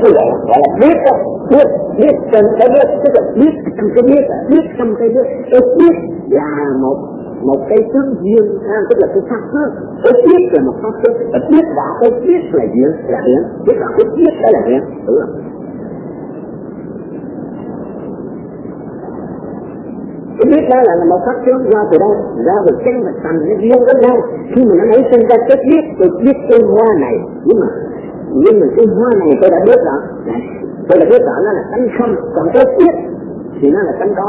như vậy gọi là biết đó, biết trong cái biết, tức là biết trong cái biết trong cái biết. Cái biết là một cái tướng duyên, tức là cái pháp phước. Cái biết là một pháp phước, và biết rõ cái biết là duyên, biết rõ cái biết đó là duyên, đúng không? Cái biết đó là một pháp phước do từ đâu, do từ chân và tầm nó duyên với nhau. Khi mà nó nảy sinh ra cái biết, tôi biết cái hoa này, nhưng mà cái hoa này tôi đã biết rõ, tôi đã biết rõ nó là tánh không, còn cái biết thì nó là tánh có.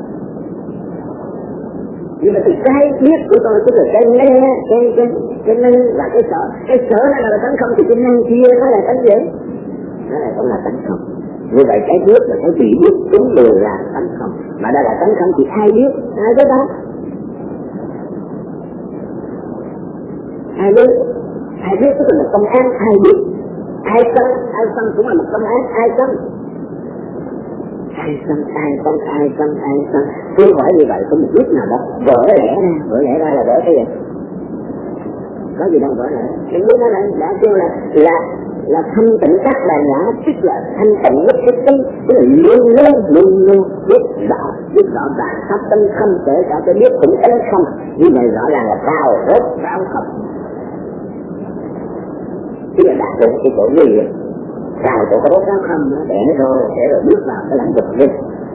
Nhưng mà cái biết của tôi tức là cái nghe, cái năng và cái sợ nó là tánh không, thì cái năng kia nó là tánh gì? Nó là cũng là tánh không. Như vậy cái biết là cái gì biết chúng đều là tánh không, mà đây là tánh không thì ai biết đó? Ai biết tức là một công án, ai biết, ai sân cũng là một công án, ai sân. Cứ hỏi như vậy có một biết nào đó vỡ lẽ ra là vỡ cái gì? Có gì đâu vỡ lẽ. Cái biết nó đã kêu là thanh tịnh các bài nhã, tức là thanh tịnh nhất cái tâm, tức là luôn luôn biết rõ bản pháp tâm không, kể cả cái biết cũng tánh không. Như vậy rõ ràng là cao không. Tức là đạt được cái chỗ gì vào chỗ có rốt ráo không để rồi bước vào cái lãnh vực này.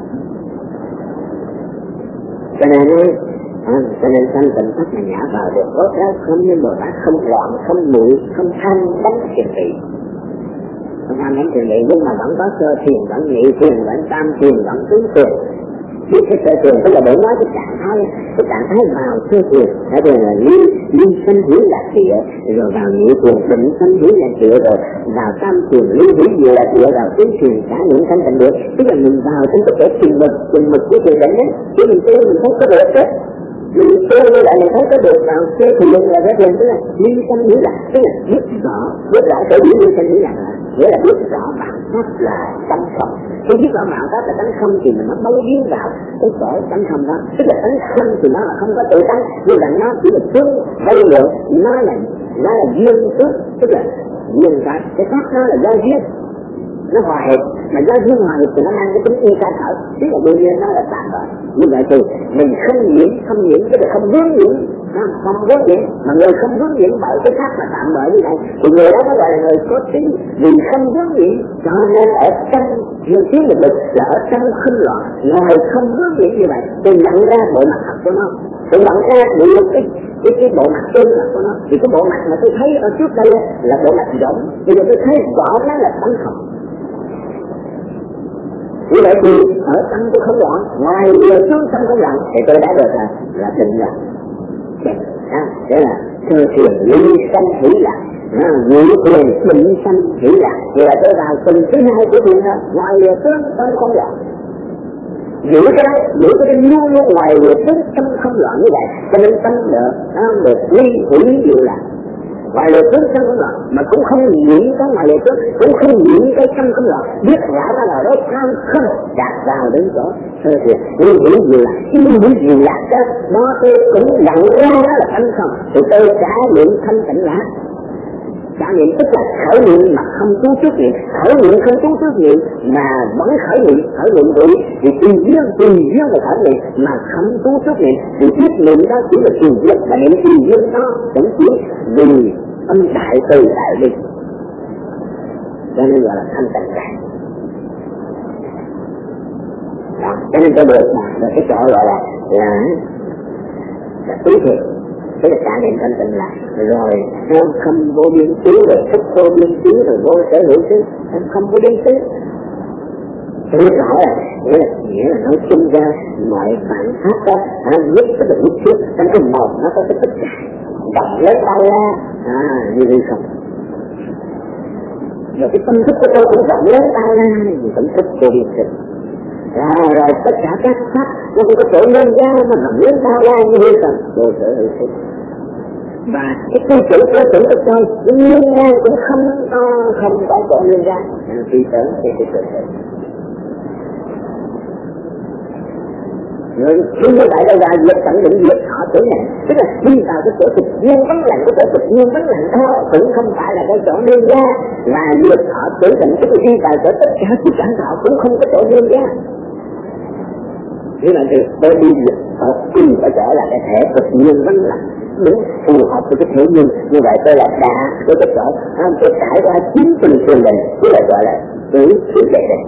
Cho nên thanh tịnh pháp là nhả vào được rốt ráo không, nhưng Bồ Tát không loạn, không muội, không tham đánh thiền vị. Không tham đánh thiền vị, nhưng mà vẫn có sơ thiền, vẫn nhị thiền, vẫn tam thiền, vẫn tứ thiền. Biết cái sơ thiền tức là để nói cái trạng thái vào sơ thiền. Cái thiền là ly sanh hữu lạc địa, rồi vào nhị thiền định sanh hữu lạc địa, rồi vào tam thiền ly hữu diệu lạc địa, vào tứ thiền cả những thanh tịnh địa. Tức là mình vào trong cái thể chừng mực của thiền định ấy, chứ mình thấy có được hết. Mình chơi như vậy mình thấy có được vào chơi thì mình là cái thiền, tức là ly sanh hữu lạc, tức là biết rõ cái điểm ly sanh hữu lạc là nghĩa là biết rõ bản pháp là tánh không. Khi biết rõ bản pháp là tánh không thì mình nó bấu biến vào cái cõi tánh không đó, tức là tánh không thì nó là không có tự tánh, nhưng mà nó chỉ là tướng hay lượng, nó là duyên tướng, tức là duyên cái pháp nó là do duyên, nó hòa hợp, mà do duyên hòa hợp thì nó mang cái tính y ca thở, tức là đương nhiên nó là tạm bỡ. Như vậy thì mình không nhiễm tức là không vướng nhiễm, mà người không vướng nhiễm bởi cái pháp mà tạm bỡ như này thì người đó gọi là người có tính, vì không vướng nhiễm cho nên ở trong nhiều tiếng được là ở trong khinh loạn, người không vướng nhiễm như vậy thì nhận ra bộ mặt thật của nó, thì nhận ra được cái bộ mặt chân thật của nó. Thì cái bộ mặt mà tôi thấy ở trước đây là bộ mặt rộng, bây giờ tôi thấy rõ nó là tánh không. Như vậy thì ở trong tôi không loạn, ngoài giờ xuống trong không loạn thì tôi đã được là định rồi. Thế là sơ thiền ly sanh hỷ lạc, nhị thiền định sanh hỷ lạc. Vậy là tôi vào từng thứ hai của thiền đó, ngoài giờ xuống trong không loạn. Giữ cái luôn luôn ngoài giờ xuống trong không loạn như vậy, cho nên tâm được ly hỷ diệu lạc. Ngoài lệ tướng trong không loạn, mà cũng không nhiễm cái ngoài lệ tướng, cũng không nhiễm cái trong không loạn, biết rõ ra là đó tham không đạt vào đến chỗ sơ thiền. Nhưng hữu diệu lạc, cái hữu diệu lạc đó tôi cũng nhận ra đó là thanh không, thì tôi trả niệm thanh tịnh lạc. Trả niệm tức là khởi niệm mà không chú trước niệm, khởi niệm không chú trước niệm mà vẫn khởi niệm đủ, thì tùy duyên là khởi niệm mà không chú trước niệm, thì biết niệm đó chỉ là tùy duyên, và niệm tùy duyên đó cũng chỉ vì âm đại từ đại bi, cho nên gọi là thanh tịnh lạc. Đó, cho nên tôi được cái chỗ gọi là ý thiện. Thế là trả niệm thanh tịnh lạc, rồi không vô biên xứ, rồi thức vô biên xứ, rồi vô sở hữu xứ, không vô biên xứ. Tôi biết rõ là nghĩa là nói chung ra mọi bản pháp đó, nhất tức là nhất trước, trong cái màu nó có cái tích động lớn bao la, như vậy không. Rồi cái tâm thức của tôi cũng rộng lớn bao la, thì tâm thức vô biên xứ. Rồi tất cả các pháp nó cũng có chỗ nhân ra mà rộng lớn bao la như vậy không, vô sở hữu xứ. Và cái tư tưởng của tôi nguyên ra cũng không có chỗ nguyên ra, tư tưởng thì tư tưởng. Người như vậy đây là việc tận định việc họ chỗ này, tức là đi vào cái chỗ thực nhiên vắng lặng, cái chỗ thực nhiên vắng lặng đó cũng không phải là cái chỗ đi ra, và việc họ tự định tức là đi vào chỗ tất cả họ cũng không có chỗ đi ra. Như vậy thì tôi đi họ tìm phải trở lại cái thể thực nhiên vắng lặng đúng phù hợp với cái thể nhiên. Như vậy tôi là đã với cái chỗ tôi trải qua chính từng thiền định, tức là gọi là trí tuệ định.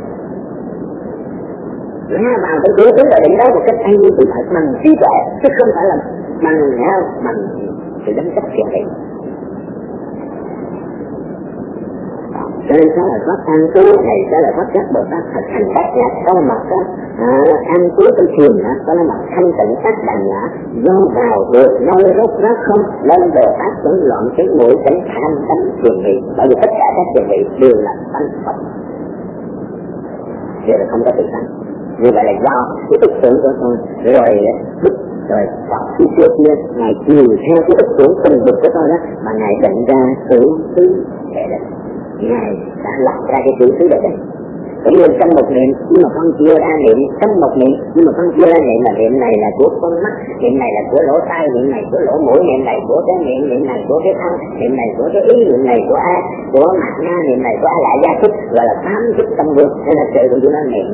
Ra vào cái cửa trí tuệ định đó một cách hay như sự thật bằng trí tuệ, chứ không phải là bằng sự đánh cách thiền định. Cho nên đó là pháp an trú này, đó là pháp các Bồ Tát thực hành bát nhã, đó là mặt an trú trong thiền, đó là mặt thanh tịnh các đàn nhã, do vào được nói rốt rác không, nên Bồ Tát vẫn loạn cái mũi tỉnh tham tánh thiền vị, bởi vì tất cả các thiền vị đều là tánh Phật, đều là không có tự tánh. Như vậy là do cái ức tưởng của tôi rồi Phật phía trước kia Ngài chiều theo cái ức tưởng tình dục của tôi đó mà Ngài định ra sự tứ hệ định. Ngài đã lập ra cái chữ tứ đệ định. Cũng như trong một niệm, nhưng mà con chưa ra niệm trong một niệm, nhưng mà con chưa ra niệm là niệm này là của con mắt, niệm này là của lỗ tai, niệm này của lỗ mũi, niệm này của cái miệng, niệm này của cái thân, niệm này của cái ý, niệm này của ai, của mặt nha, niệm này của ai lại gia thức, gọi là 8 thức tâm vương, nên là sự của chúng nó niệm.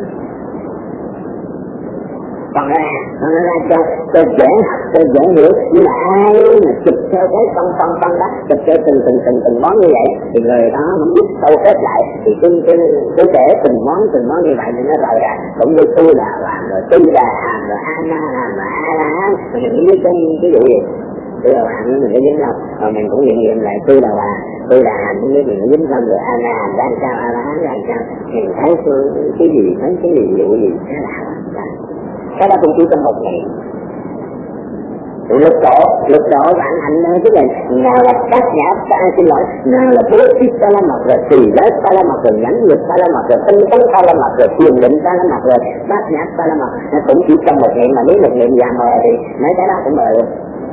Còn ra cho dễ học, cho dễ hiểu, nhưng mà ai mà chụp theo cái phân đó, chụp theo từng món như vậy, thì người đó không biết sâu kết lại, thì cứ kể từng món như vậy thì nó rời ra, cũng như tôi là làm, rồi tôi là làm, rồi Anna làm, rồi A-la-hán, mình biết cái vụ gì, tôi là làm mình có dính đâu, rồi mình cũng nghiệm lại tôi là làm, cũng biết mình có dính không, rồi Anna làm ra sao, A-la-hán ra sao, mình thấy cái gì, vụ gì, thế là cái đó cũng chỉ trong một ngày. Lực độ vạn hạnh tức là nào là các nhã, nào là bố thí ta la mật, rồi tùy giới ta la mật, rồi nhẫn nhục ta la mật, rồi tinh tấn ta la mật, rồi thiền định ta la mật, rồi bát nhã ta la mật, nó cũng chỉ trong một ngày. Mà nếu một ngày già mờ thì mấy cái đó cũng mờ luôn.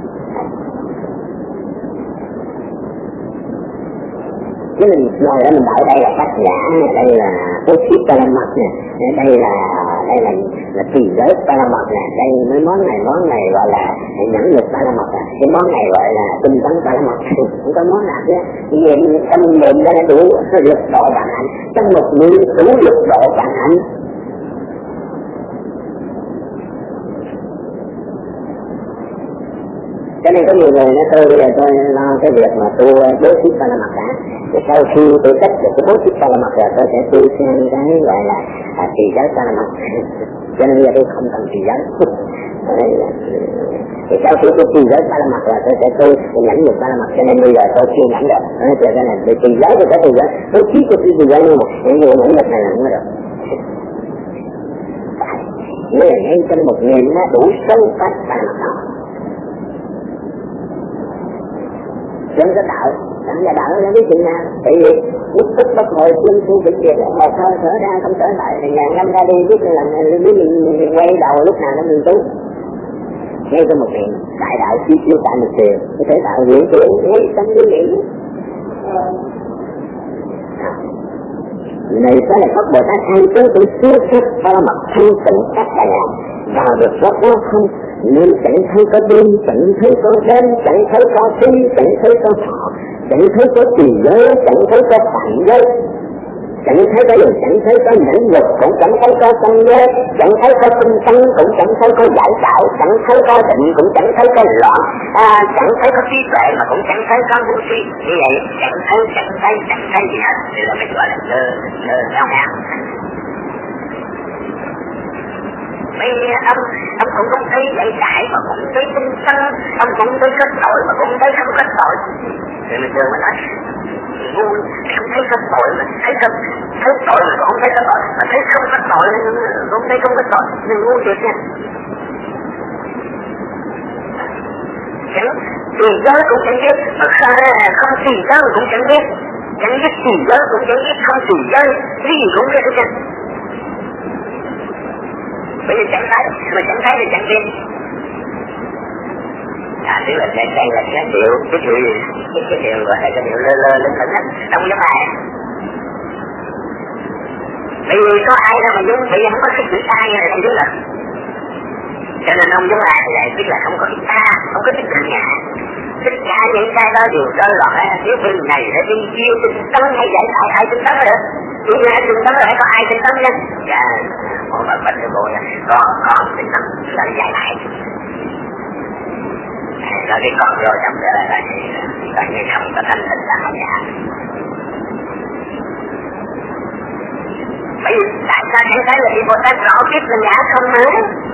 Chứ mình ngồi đó mình bảo đây là bát nhã, đây là bố thí ta la mật nè, đây là tùy giới ta la mật nè, đây mấy món này gọi là nhẫn nhục ta la mật nè, cái món này gọi là tinh tấn ta la mật, không có món nào chứ. Vì trong niệm đó là đủ lực độ vạn hạnh, trong một niệm đủ lực độ vạn hạnh. Cho nên có nhiều người nói tôi bây giờ tôi lo cái việc mà tu bố thí ta la mật đã, thì sau khi tôi cách được cái bố thí ta la mật rồi tôi sẽ tu sang cái gọi là trì giới ta la mật. Cho nên bây giờ tôi không cần trì giới. Thì sau khi tôi trì giới ta la mật rồi tôi sẽ tu nhẫn nhục ta la mật, cho nên bây giờ tôi chưa nhẫn được. Cho nên là trì giới tôi sẽ trì giới, bố thí tôi trì giới luôn mà, những người nhẫn nhục này là không có được. Nếu là ngay trong một niệm nó đủ sâu cách ta la mật đó. Trong cái đạo là biết chuyện nào, tại vì lúc tức bất hồi chung tu việc việc một hơi thở ra không thở lại, thì ngàn năm ra đi biết là biết mình quay đầu lúc nào nó mình tu. Ngay trong một niệm đại đạo chi tiêu tại một tiền, có thể tạo hiện tượng ngay trong cái niệm. Này phải là Phật Bồ Tát hay tới tôi siêu sắc ba mật thanh tịnh các đại ngàn vào được rất đó không, nên chẳng thấy có đêm, chẳng thấy có đêm, chẳng thấy có thi, chẳng thấy có thọ, chẳng thấy có trì giới, chẳng thấy có phạm giới, chẳng thấy có gì, chẳng thấy có nhẫn nhục, cũng chẳng thấy có tâm giới, chẳng thấy có tinh tấn, cũng chẳng thấy có giải tạo, chẳng thấy có định, cũng chẳng thấy có loạn, chẳng thấy có trí tuệ mà cũng chẳng thấy có vô tri. Như vậy chẳng thấy gì hết, thì là mình gọi là lơ ngáo. Mấy ông cũng không thấy dạy đại mà cũng thấy tinh tấn, ông cũng thấy kết tội mà cũng thấy không kết tội. Thì mình đưa mà nói ngu, không thấy kết tội mà thấy tội mà không thấy kết tội, mà thấy không kết tội không thấy không kết tội, mình ngu thiệt nha. Tùy giới cũng chẳng biết, mà không tùy giới cũng chẳng biết tùy giới cũng chẳng biết, không tùy giới cái gì cũng biết hết trơn. Bởi vì chẳng thấy, mà chẳng thấy thì chẳng biết. Tức là đây là cái điều gọi là cái điều lơ linh thần nhất trong vấn đề. Bởi vì có ai đâu mà giống, bởi vì không có cái chữ ai là không biết là. Cho nên ông Giống La thì lại biết là không có thích ta, không có thích mình nhà. Tất cả những cái đó đều rơi vào cái thiếu bên này để đi kia tinh tấn hay vậy ai tinh tấn được. Chỉ là tinh tấn lại có ai tinh tấn chứ? Dạ, một bà bạch bộ là con tinh tấn là giải lại. Rồi cái con rồi trong đó là như không có thanh tịnh là không giả. Bởi vì tại sao thầy thấy là đi Bồ Tát rõ kiếp là giả không hả?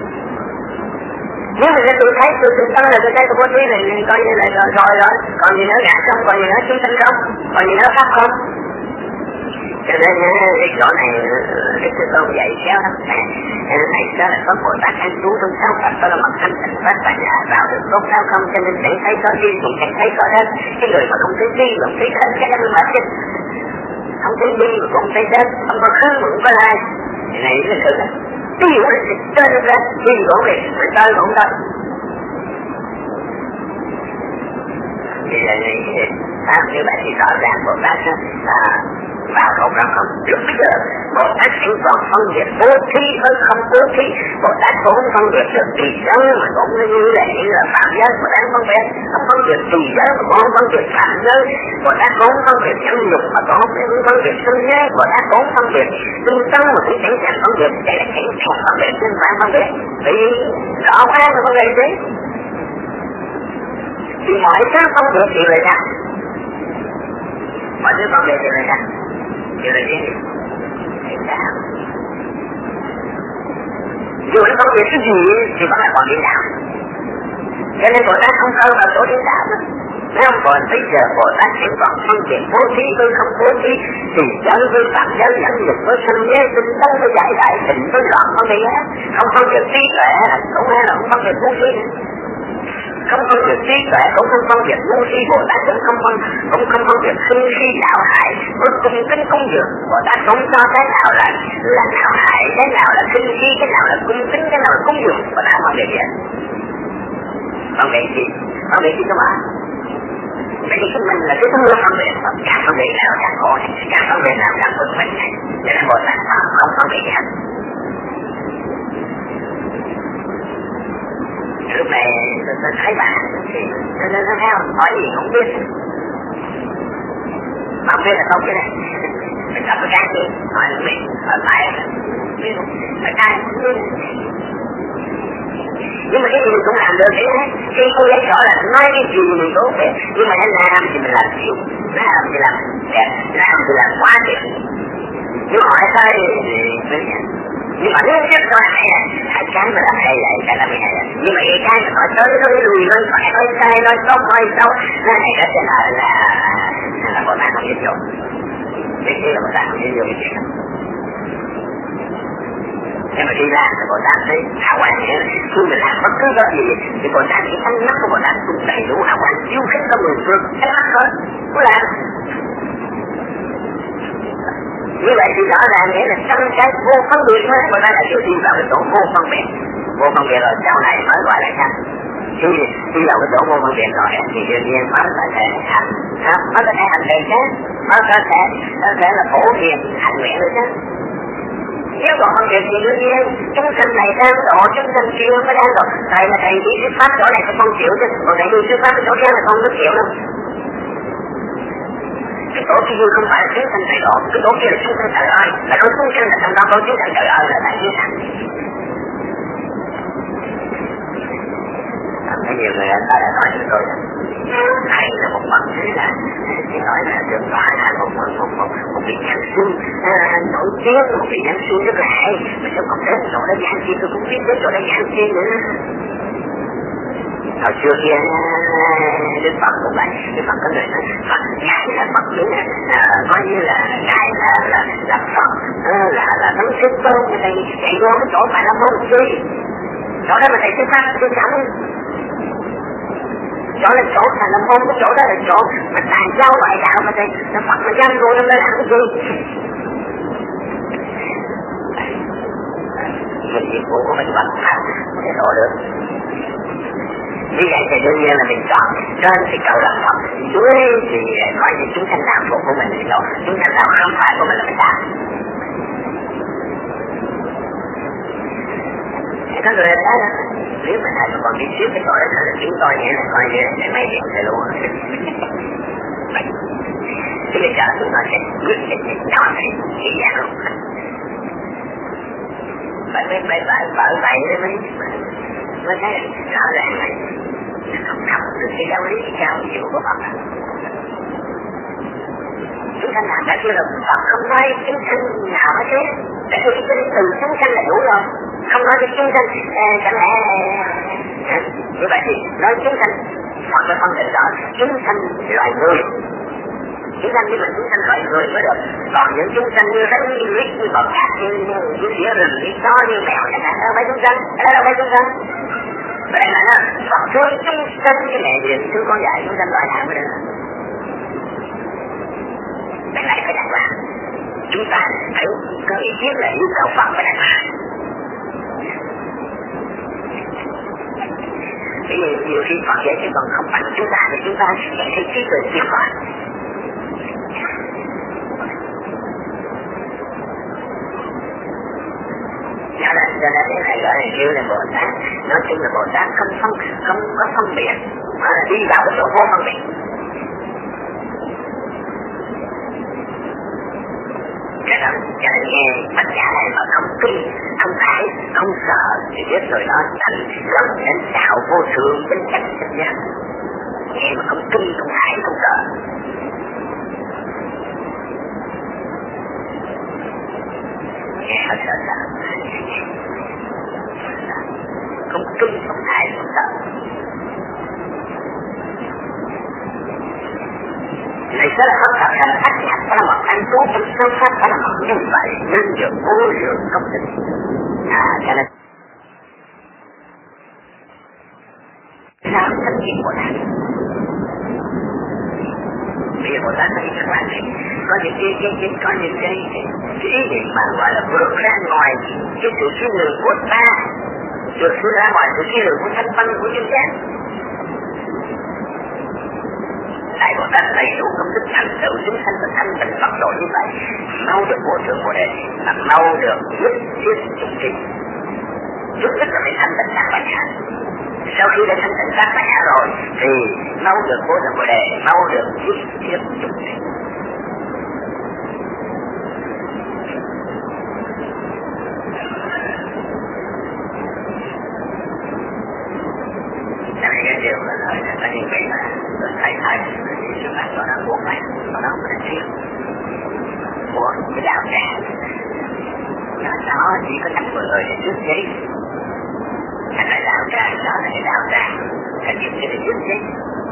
Nếu mà tôi thấy tôi tinh tấn là tôi thấy tôi bố thí là coi như là rồi, còn gì nữa gã không, còn gì nữa chúng sinh không, còn gì nữa pháp không. Cho nên cái chỗ này cái sư tôn dạy khéo lắm. Thầy đó là có Bồ Tát ăn trú trong sáu Phật, đó là mặt thanh tịnh phát và nhà vào được tốt sao không, cho nên chẳng thấy có đi cũng chẳng thấy có đến. Cái người mà không thấy đi mà không thấy đến cái đó mà chết. Không thấy đi mà cũng thấy đến, không có khứ mà cũng có ai. Cái này là sự đó. Cái gì đó trên ra, đi cũng đi, mình tới cũng tới. Thì là như vậy thì rõ ràng Bồ Tát vào không ra không. Lúc bây giờ Bồ Tát chỉ còn phân biệt bố thí hơn không bố thí. Bồ Tát cũng không phân biệt được tùy giới mà cũng như là phạm giới. Bồ Tát không phân biệt tùy giới mà cũng không phân biệt phạm giới. Bồ Tát cũng không phân biệt nhân dục mà cũng không phân biệt sinh giới. Bồ Tát cũng không phân biệt tinh tấn mà cũng chẳng chẳng phân biệt. Vậy là chẳng chẳng phân biệt nhưng phải phân biệt. Vì rõ quá rồi phân biệt chứ. Thì mọi thứ phân biệt thì là sao? Mọi thứ phân biệt thì là sao? Thì là gì? Thì sao? Dù nó phân biệt cái gì thì vẫn là còn điên đạo. Cho nên Bồ Tát không sâu vào chỗ điên đạo nữa. Nếu không còn bây giờ Bồ Tát chỉ còn phân biệt bố thí với không bố thí, thì giới với phạm giới, dẫn dục với sanh giới, tinh tấn với giải đại, tình với loạn phân biệt hết. Không phân biệt trí tuệ cũng hay là không phân biệt bố thí. Không phân biệt trí tuệ cũng không phân biệt ngu si. Bồ Tát cũng không phân biệt sinh si đạo hại. Với cung kính cúng dường Bồ Tát cũng cho cái nào là đạo hại, cái nào là sinh si, cái nào là cung kính, cái nào là cúng dường. Bồ Tát phân biệt gì? Phân biệt gì? Phân biệt gì các bạn? Vậy thì mình là cái tâm phân biệt, càng phân biệt nào càng khổ này, càng phân biệt nào càng bực mình này. Cho nên Bồ Tát không phân biệt gì hết. Lúc này tôi thấy bạn thì nó theo hỏi gì không biết, không biết là không biết này, mình gặp cái gì hỏi là mình hỏi phải biết không, phải cái không biết. Nhưng mà cái gì mình cũng làm được đấy, khi cô lấy rõ là nói cái gì mình cũng biết, nhưng mà nó làm thì mình làm chịu, nó làm thì làm đẹp, làm thì làm quá đẹp. Nhưng mà hỏi sai thì nhưng mà nếu nhất tôi hay là hai cái mà làm hay vậy, cái làm hay là nhưng mà cái mà nói tới nó lùi nói phải nói sai nói tốt nói xấu nó này đó sẽ là Bồ Tát không biết dùng. Thế là Bồ Tát không biết dùng cái chuyện đó. Nhưng mà khi làm thì Bồ Tát thấy hào quang nghĩa là khi mình làm bất cứ cái gì thì Bồ Tát chỉ ánh mắt của Bồ Tát cũng đầy đủ hào quang chiếu khích trong người phương ánh mắt thôi cũng làm. Như vậy thì rõ ràng nghĩa là trong cái vô phân biệt mới Bồ Tát là chịu đi vào cái chỗ vô phân biệt. Vô phân biệt rồi sau này mới gọi là sao? Khi vào cái chỗ vô phân biệt rồi thì đương nhiên mới có thể hành, mới có thể hành trì chứ, mới có thể là phổ hiền hành nguyện được chứ. Nếu còn phân biệt thì đương nhiên chúng sinh này đang độ, chúng sinh kia mới đang độ. Thầy là thầy đi thuyết pháp chỗ này thì không chịu chứ, còn thầy đi thuyết pháp chỗ kia là không có chịu đâu. Cái tổ kia không phải là chúng sinh thầy độ, cái tổ kia là chúng sinh trời ơi, là có chúng sinh là trong đó có chúng sinh trời ơi là tại vì sao? Có nhiều người anh ta đã nói với tôi thầy là một bậc thế là thì nói là được gọi là một vị giảng sư nổi tiếng, một vị giảng sư rất là hay, mà sao không đến chỗ đó giảng sư tôi cũng biết đến chỗ đó giảng sư nữa. Hồi xưa kia Đức Phật cũng vậy, Đức Phật có người nói Phật Ngài là Phật nữa coi như là Ngài là Phật là thánh sức tôn của thầy chạy vô cái chỗ phải là môn chi chỗ đó mà thầy thuyết pháp tôi chẳng chỗ là chỗ thành là môn, cái chỗ đó là chỗ mà tàn giao ngoại đạo mà thầy là Phật mà giam vô nó mới làm cái gì. Mình nhiệm vụ của mình bằng pháp để đổ được. Như vậy thì đương nhiên là mình chọn trên thì cầu làm Phật, dưới thì coi như chúng sanh làm phục của mình thì độ, chúng sanh làm không phải của mình là mình làm. Có người nói đó, Nếu mà thầy còn đi xíu cái tội đó là chúng tôi nghĩa là coi như để mấy chuyện thầy luôn. Chứ bây giờ chúng tôi sẽ quyết định nhỏ này chỉ dạng luôn. Phải vợ vậy mới thấy rõ ràng này không thầm được cái giáo lý cao diệu của Phật. Chúng sanh nào đã chưa được Phật không nói chúng sanh nào hết chứ. Tại vì cái từ chúng sanh là đủ rồi. Không nói cho chúng sanh chẳng lẽ như vậy thì nói chúng sanh Phật phải phân định rõ chúng sanh loài người. Chúng sanh như là chúng sanh loài người mới được. Còn những chúng sanh như rắn như riết như bọt cát như đĩa rừng như chó như mèo chẳng hạn đâu phải chúng sanh. Đâu phải chúng sanh. Vậy là nó Phật thương chúng sanh cái mẹ gì thương con dạy chúng sanh loại nào mới được. Cái này phải đặt vào. Chúng ta phải có ý kiến là yêu cầu Phật phải đặt vào. Bởi vì nhiều khi Phật dạy chứ còn không bằng chúng ta thì chúng ta sẽ thấy trí tuệ tuyệt vời. Cho nên cái này gọi là kêu là Bồ Tát. Nói chung là Bồ Tát không có phân biệt, mà đi vào cái chỗ vô phân biệt. Cái đó cho nên nghe tất cả này mà không tin, không phải, không sợ thì biết rồi đó thành gần đến đạo vô thường bên cạnh thật ra. Nghe mà không tin, không phải, không sợ. Nghe hơi sợ sợ. Không tin, không phải, không sợ. Này sẽ là không thật thành ác nhạc, đó là một anh tú trong sâu sắc, đó là một như vậy, nên được vô lượng công đức. Cho nên sao thân nhiệm Bồ Tát? Bây giờ Bồ Tát nói các bạn này, có những cái ý niệm mà gọi là vượt ra ngoài cái sự suy lường của ta, vượt ra ngoài sự suy lường của thanh văn của chúng ta. Đại Bồ Tát đầy đủ công đức thành tựu chúng sanh và thanh tịnh Phật độ như vậy, mau được vô thượng Bồ Đề, mà mau được giúp thuyết chúng sinh. Giúp tức là phải thanh tịnh các bản hạ. Sau khi đã thanh tịnh các bản hạ rồi, thì mau được vô thượng Bồ Đề, mau được giúp thuyết chúng sinh. Cho nên cái điều là nói là ta nhìn vậy mà thầy sự bạn của nó buộc lại, của nó mới là thiệt của cái đạo tràng. Nó chỉ có 50 người để trước giấy. Thành là đạo tràng, đó là cái đạo tràng, thành những cái để trước giấy.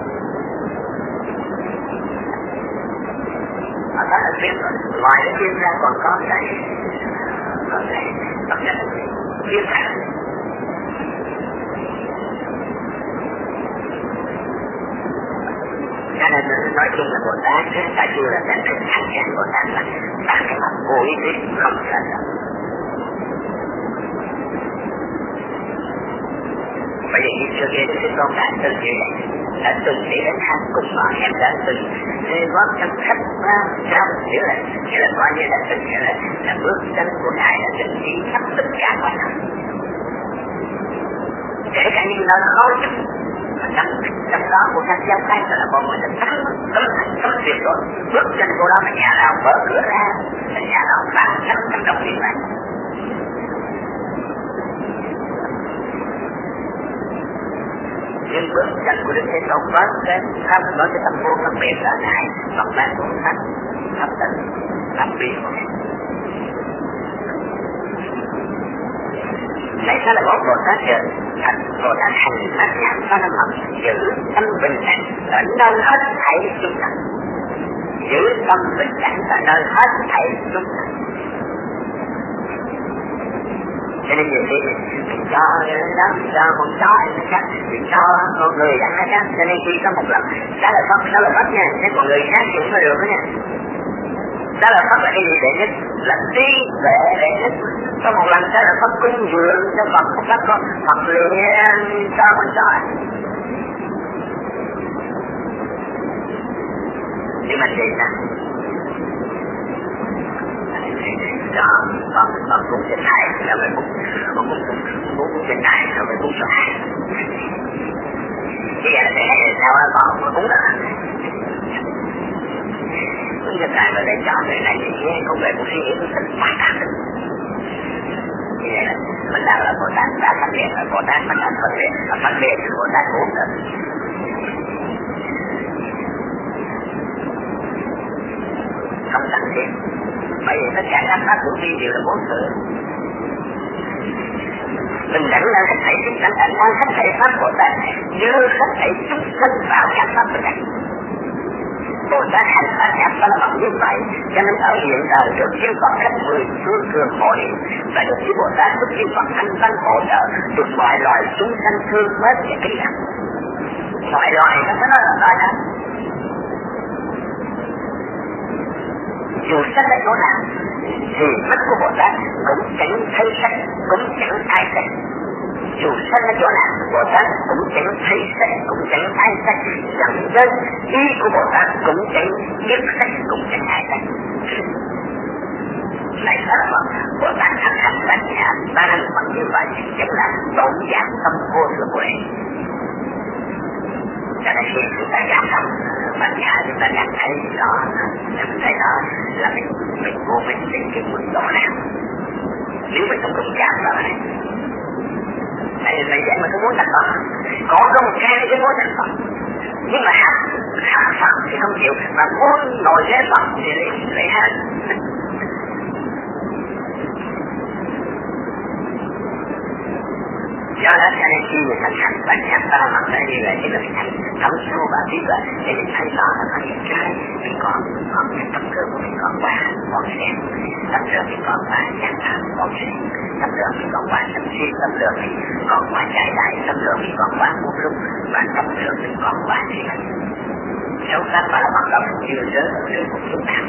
Họ ta đã biết rồi, ngoài cái chuyên ra còn có cái tất cả chuyên ra. Cho nên nói chung là Bồ Tát, ta chưa là thành thực hành trạng Bồ Tát là ta cái mặt vô ý thức không sợ sợ. Bởi vì như trước kia thì con đã từng như vậy, đã từng đi đến thang cùng mà em đã từng đi góp trong sách sao nghĩa là coi như là từng nghĩa là bước chân của Ngài là từng đi khắp tất cả mọi nơi. Kể cả những nơi khó nhất trong đó của các giáo phái là bọn mình tấm tuyệt rồi, bước chân của đó mà nhà nào mở cửa ra là nhà nào bán nhất trong đồng tiền này. Nhưng bước chân của Đức Thế Tôn với cái mở cái tâm vô phân biệt là Ngài Phật ban của Thánh thập tịnh thập biên của Ngài. Tại sao là một Bồ Tát thành Bồ Tát hành bát nhã ba la mật, giữ tâm bình đẳng ở nơi hết thảy chúng sanh, giữ tâm bình đẳng ở nơi hết thảy chúng sanh. Cho nên nhiều khi mình cho đó, cho con chó nó khác, mình cho con người ăn nó khác. Cho nên khi có một lần đó là Phật nha, nếu con người khác cũng có được đó nha. Đó là Phật là cái gì đệ nhất, là trí tuệ đệ nhất. Có một lần đó là Phật cúng dường cho Phật, Phật có Phật liền cho con chó. Thì mình gì sao? cho con cùng trên thầy rồi mới cũng trên thầy rồi mới cũng cho thầy. Bây giờ để sao con cũng được. Cũng như thầy rồi để chọn người này thì nghe công việc cũng suy nghĩ cũng rất bài đạt. Như vậy là mình đang là Bồ Tát đã phát hiện, là Bồ Tát phát hiện phân biệt, và phân biệt thì Bồ Tát cũng được. Không cần thiết, bởi vì tất cả các pháp hữu vi đều là vô sự. Mình đẳng là hết thảy chúng sanh, đẳng là hết thảy pháp Bồ Tát, như hết thảy chúng sanh vào các pháp Bồ Tát. Bồ Tát hành tất cả pháp là bằng như vậy, cho nên ở hiện đời được chư Phật khách 10 phương thường hội, và được chư Bồ Tát được chư Phật thanh văn hỗ trợ, được mọi loài chúng sanh thương mến và kính trọng. Mọi loài nó phải nói là loài đó. Dù sắc ở chỗ nào thì mắt của Bồ Tát cũng chẳng thấy sắc, cũng chẳng ai sắc. Dù sắc ở chỗ nào Bồ Tát cũng chẳng thấy sắc, cũng chẳng ai sắc. Dẫn đến ý của Bồ Tát cũng chẳng biết sắc, cũng chẳng ai sắc. Này đó là Bồ Tát thật hành bát nhã ta đang bằng như vậy, chẳng là tổn giảm tâm vô thượng huệ. Cho nên khi chúng ta giảm tâm bát nhã, chúng ta cảm thấy đó, chúng thấy đó là mình vô minh đến cái mức độ nào. Nếu mình không đồng cảm vào này, tại vì vậy mình không muốn thành Phật, có một cái chứ muốn thành Phật, nhưng mà hát Phật thì không chịu, mà muốn ngồi ghế Phật thì lại hát. Do đó cho nên khi mình thành hành bát nhã ta mặc ra như vậy, thì mình thành thấm sâu và trí tuệ để mình thấy rõ là có những cái mình còn cái tâm cơ của mình còn quá còn xem, tâm cơ mình còn quá nhàn thản còn xem, tâm cơ mình còn quá sân si, tâm cơ mình còn quá chạy đại, tâm cơ mình còn quá vô dụng, và tâm cơ mình còn quá gì hết. Số các bạn là hoạt động chưa giới ở nơi của chúng ta.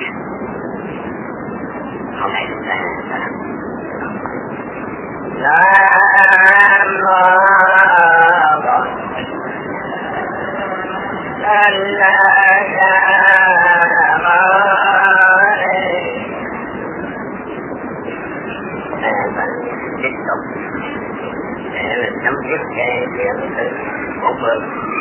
Hôm nay chúng ta Nam mô tiếp tục để mình chấm dứt cái chuyện thứ 40.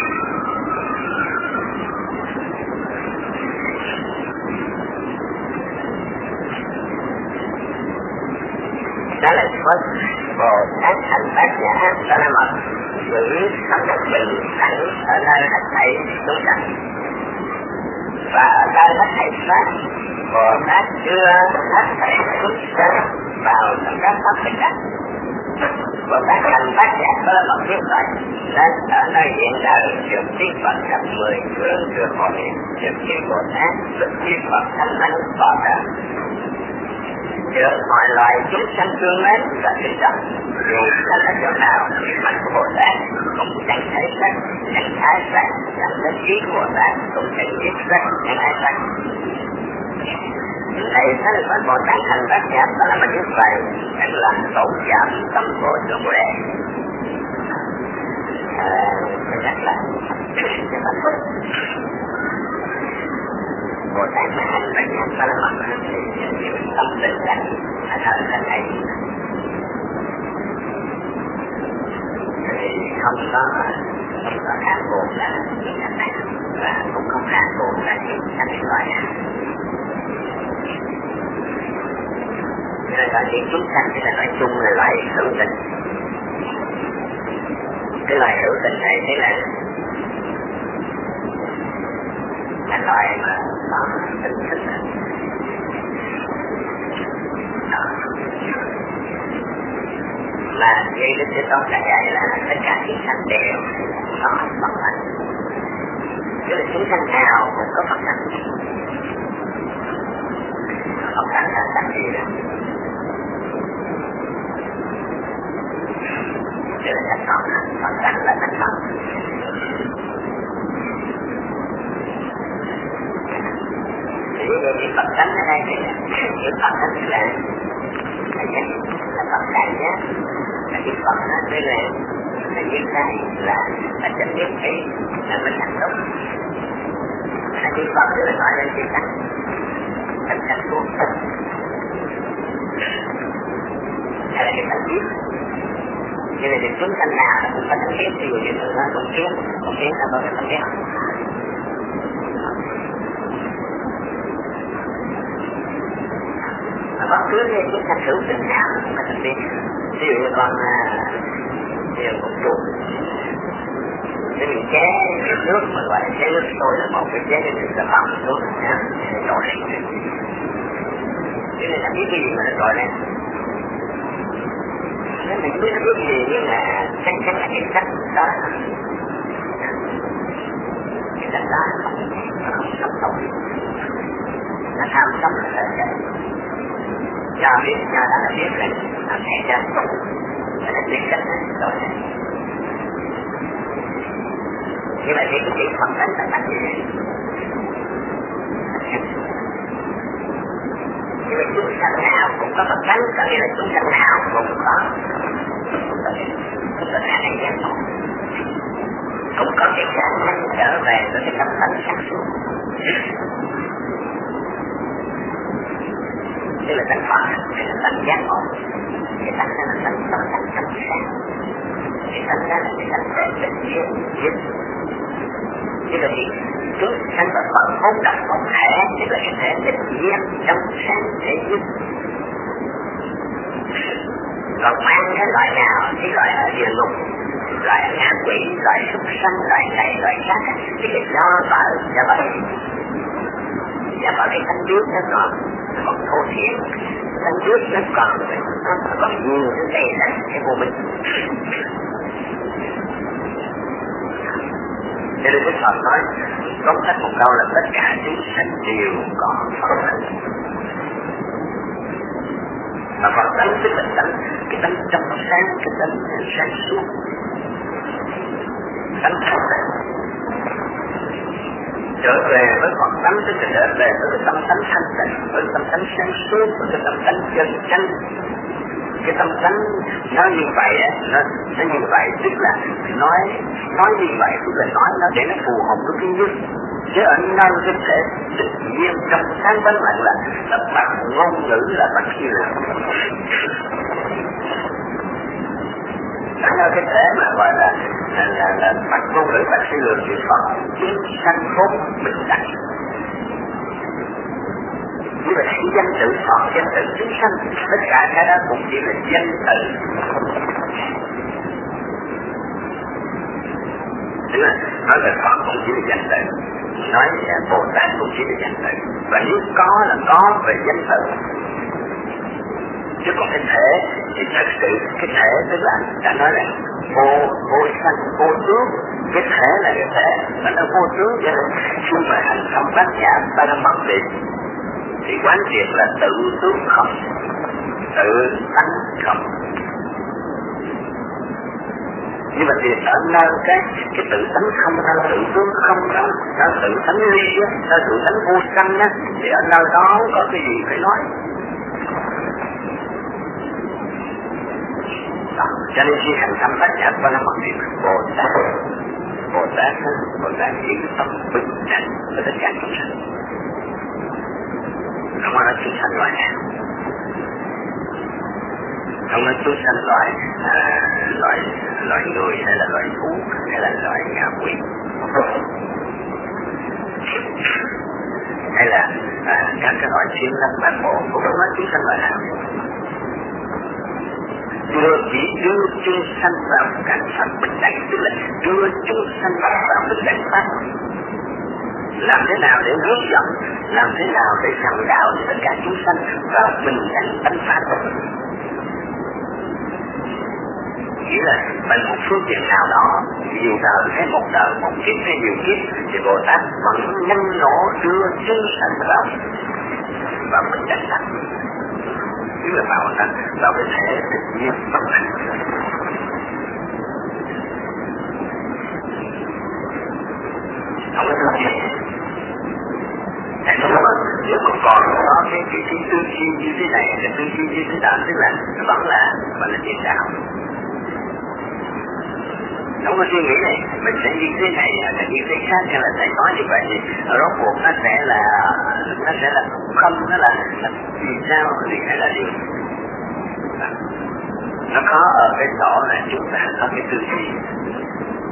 Đó là Phật Bồ Tát hành bát nhã ta la mật, giữ tâm bình đẳng ở nơi hết thảy chúng sanh, và ở nơi hết thảy pháp Bồ Tát đưa hết thảy chúng sanh vào trong các pháp bình đẳng. Bồ Tát hành bát nhã ta la mật như vậy, nên ở nơi hiện đời được chư Phật khắp 10 phương được hội, được chư Bồ Tát được chư Phật thanh văn bảo trợ, được mọi loài chúng sanh thương mến và kính trọng. Dù sanh ở chỗ nào thì mắt của Bồ Tát cũng chẳng thấy sắc, chẳng ai sắc, chẳng đến trí của Bồ Tát cũng chẳng biết sắc, chẳng ai sắc. Này sanh Phật Bồ Tát hành bát nhã ta la mật như vậy, chẳng làm tổn giảm tâm vô thượng huệ. Tôi nhắc lại cái hạnh phúc Bồ Tát mà hành bát nhã ta la mật thì tâm bình đẳng ở nơi hết thảy thì không có khả buồn là những cảnh này, và cũng không khả buồn là những cảnh loại nào. Nên nói chuyện chúng sanh thì là nói chung là loại hữu tình. Cái loại hữu tình này thế là loại mà có tình thức. Mà như Đức Thế Tôn đã dạy là tất cả chúng sanh đều có Phật tánh. Tức là chúng sanh nào cũng có Phật tánh. Phật tánh là tánh gì đó? Tức là tánh Phật, Phật tánh là tánh Phật. Thì cái Phật tánh ở đây thì chữ Phật tánh là Phật đại giác, là cái Phật nó đây là những cái là chấm dứt cái là mình hạnh phúc. Là cái Phật tức là nói lên cái tánh, tánh vô tật. ví dụ như nó con kiến nó có cái con kiến bất cứ cái thành hữu tình nào mà thành viên ví dụ như con điều một chút cái bị chế cái nước mà gọi là chế nước sôi là một cái chế cái nước là bằng nước trội lên cái này là biết cái gì mà nó trội lên nếu mình biết nó biết gì nhưng mà chắc chắn là cái cách đó không sống nổi nó tham sống là thế cho biết cho đó là biết là nó sẽ ra là nó biết cách rồi như vậy thì cái phần đánh là thành gì như vậy chúng sanh nào cũng có phần đánh có nghĩa là chúng sanh nào cũng có khả năng giác ngộ cũng có cái khả năng trở về với cái tâm tánh sáng suốt tức là tánh Phật hay là tánh giác ngộ cái tánh đó là tánh tâm tánh sáng cái tánh đó là cái tánh về tình yêu tức là gì chúng sanh và Phật hôn đập một thể tức là cái thể tình nhiên trong sáng thể nhất còn mang cái loại nào cái loại ở địa ngục loại ngạ quỷ loại súc sanh loại này loại khác cái do bởi cái tánh biết nó còn thô thiện tánh biết nó còn nhiều cái này là cái vô minh cho nên Đức Phật nói tóm tắt một câu là tất cả chúng sanh đều có Phật tánh mà Phật tánh tức là cái tánh trong sáng cái tánh sáng suốt tánh thanh tịnh trở về với Phật tánh tức là trở về với cái tâm tánh thanh tịnh với tâm tánh sáng suốt với cái tâm tánh chân chánh cái tâm tánh nó như vậy nó như vậy tức là nói như vậy tức là nói nó để nó phù hợp với cái nhất chứ ở nơi cái thể tự nhiên trong sáng tánh mạnh là bằng ngôn ngữ là bằng khi là ở cái thể mà gọi là bằng ngôn ngữ bằng khi lượng thì Phật chúng sanh khốn bình đẳng như vậy cái danh tự Phật danh tự chúng sanh tất cả cái đó cũng chỉ là danh tự tức là nói về Phật cũng chỉ là danh tự nói về Bồ Tát cũng chỉ là danh tự và nếu có là có về danh tự chứ còn cái thể thì thật sự cái thể tức là đã nói là vô sanh vô tướng cái thể là cái thể mà nó vô tướng cho nên khi mà hành không bát nhã ta đã mặc định thì quán triệt là tự tướng không tự tánh không nhưng mà thì ở nơi cái tự tánh không ra tự tướng không ra nó tự tánh ly á nó tự tánh vô sanh á thì ở nơi đó có cái gì phải nói đó. Cho nên khi hành tâm bát nhã ta đã mặc định Bồ Tát chỉ tâm bình đẳng với tất cả chúng sanh không có nói chúng sanh loại nào không nói chúng sanh loại người hay là loại thú hay là loại ngạ quỷ hay là các cái loại thiên lâm bản bộ cũng không nói chúng sanh loại nào chỉ đưa chúng sanh vào cảnh pháp bình đẳng tức là đưa chúng sanh vào bình đẳng pháp làm thế nào để hướng dẫn làm thế nào để dẫn đạo cho tất cả chúng sanh vào bình đẳng tánh pháp chỉ là bằng một phương tiện nào đó nhiều đời hay một đời một kiếp hay nhiều kiếp thì Bồ Tát vẫn nhân nổ đưa chúng sanh vào bình đẳng pháp chứ là vào cái thể tự nhiên bất hạnh không có gì nếu mà còn có cái tư duy như thế này cái tư duy như thế nào tức là vẫn là tiền đạo không có suy nghĩ này mình sẽ như thế này là như thế khác hay là thầy nói như vậy thì rốt cuộc nó sẽ là không nó là vì sao thì hay là điều nó có ở cái chỗ là chúng ta có cái tư duy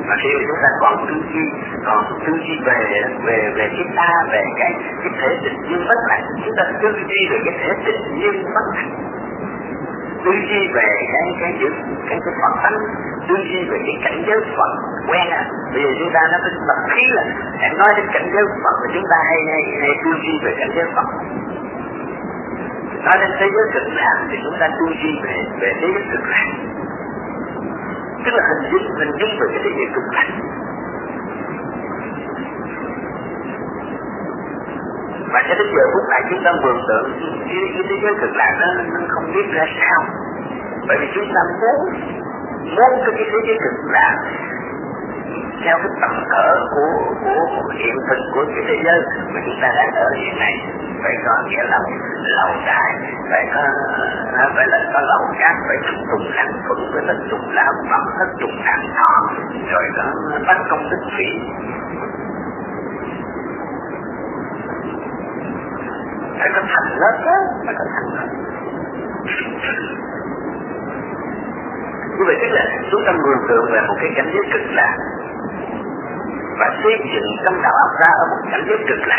Mà khi mà chúng ta còn tư duy về cái ta, về cái thể tình duyên bất lạc, chúng ta tư duy về cái thể tình duyên bất lạc, tư duy về cái Phật tánh, tư duy về cái cảnh giới Phật quen á. Bây giờ chúng ta nói đến Phật khí là em nói đến cảnh giới Phật, và chúng ta hay tư duy về cảnh giới Phật. Nói đến thế giới cực lạc thì chúng ta tư duy về thế giới cực lạc, tức là hình dung về cái thế giới cực lạc. Và cho đến giờ phút này chúng ta mường tượng cái thế giới cực lạc nó không biết ra sao, bởi vì chúng ta muốn cái thế giới cực lạc theo cái tầm cỡ của hiện thực của cái thế giới mà chúng ta đang ở hiện nay, phải có nghĩa là lầu đài, phải là có lầu cát, phải trùng hàng thuận, phải là trùng lá bọc, hết trùng hàng thọ, rồi có bắt công tích thủy. Phải có thành lớp đó, phải có thành lớp. Như vậy tức là chúng ta mường tượng về một cái cảnh giới cực lạc và xây dựng trong đạo óc ra ở một cảnh giới cực lạc,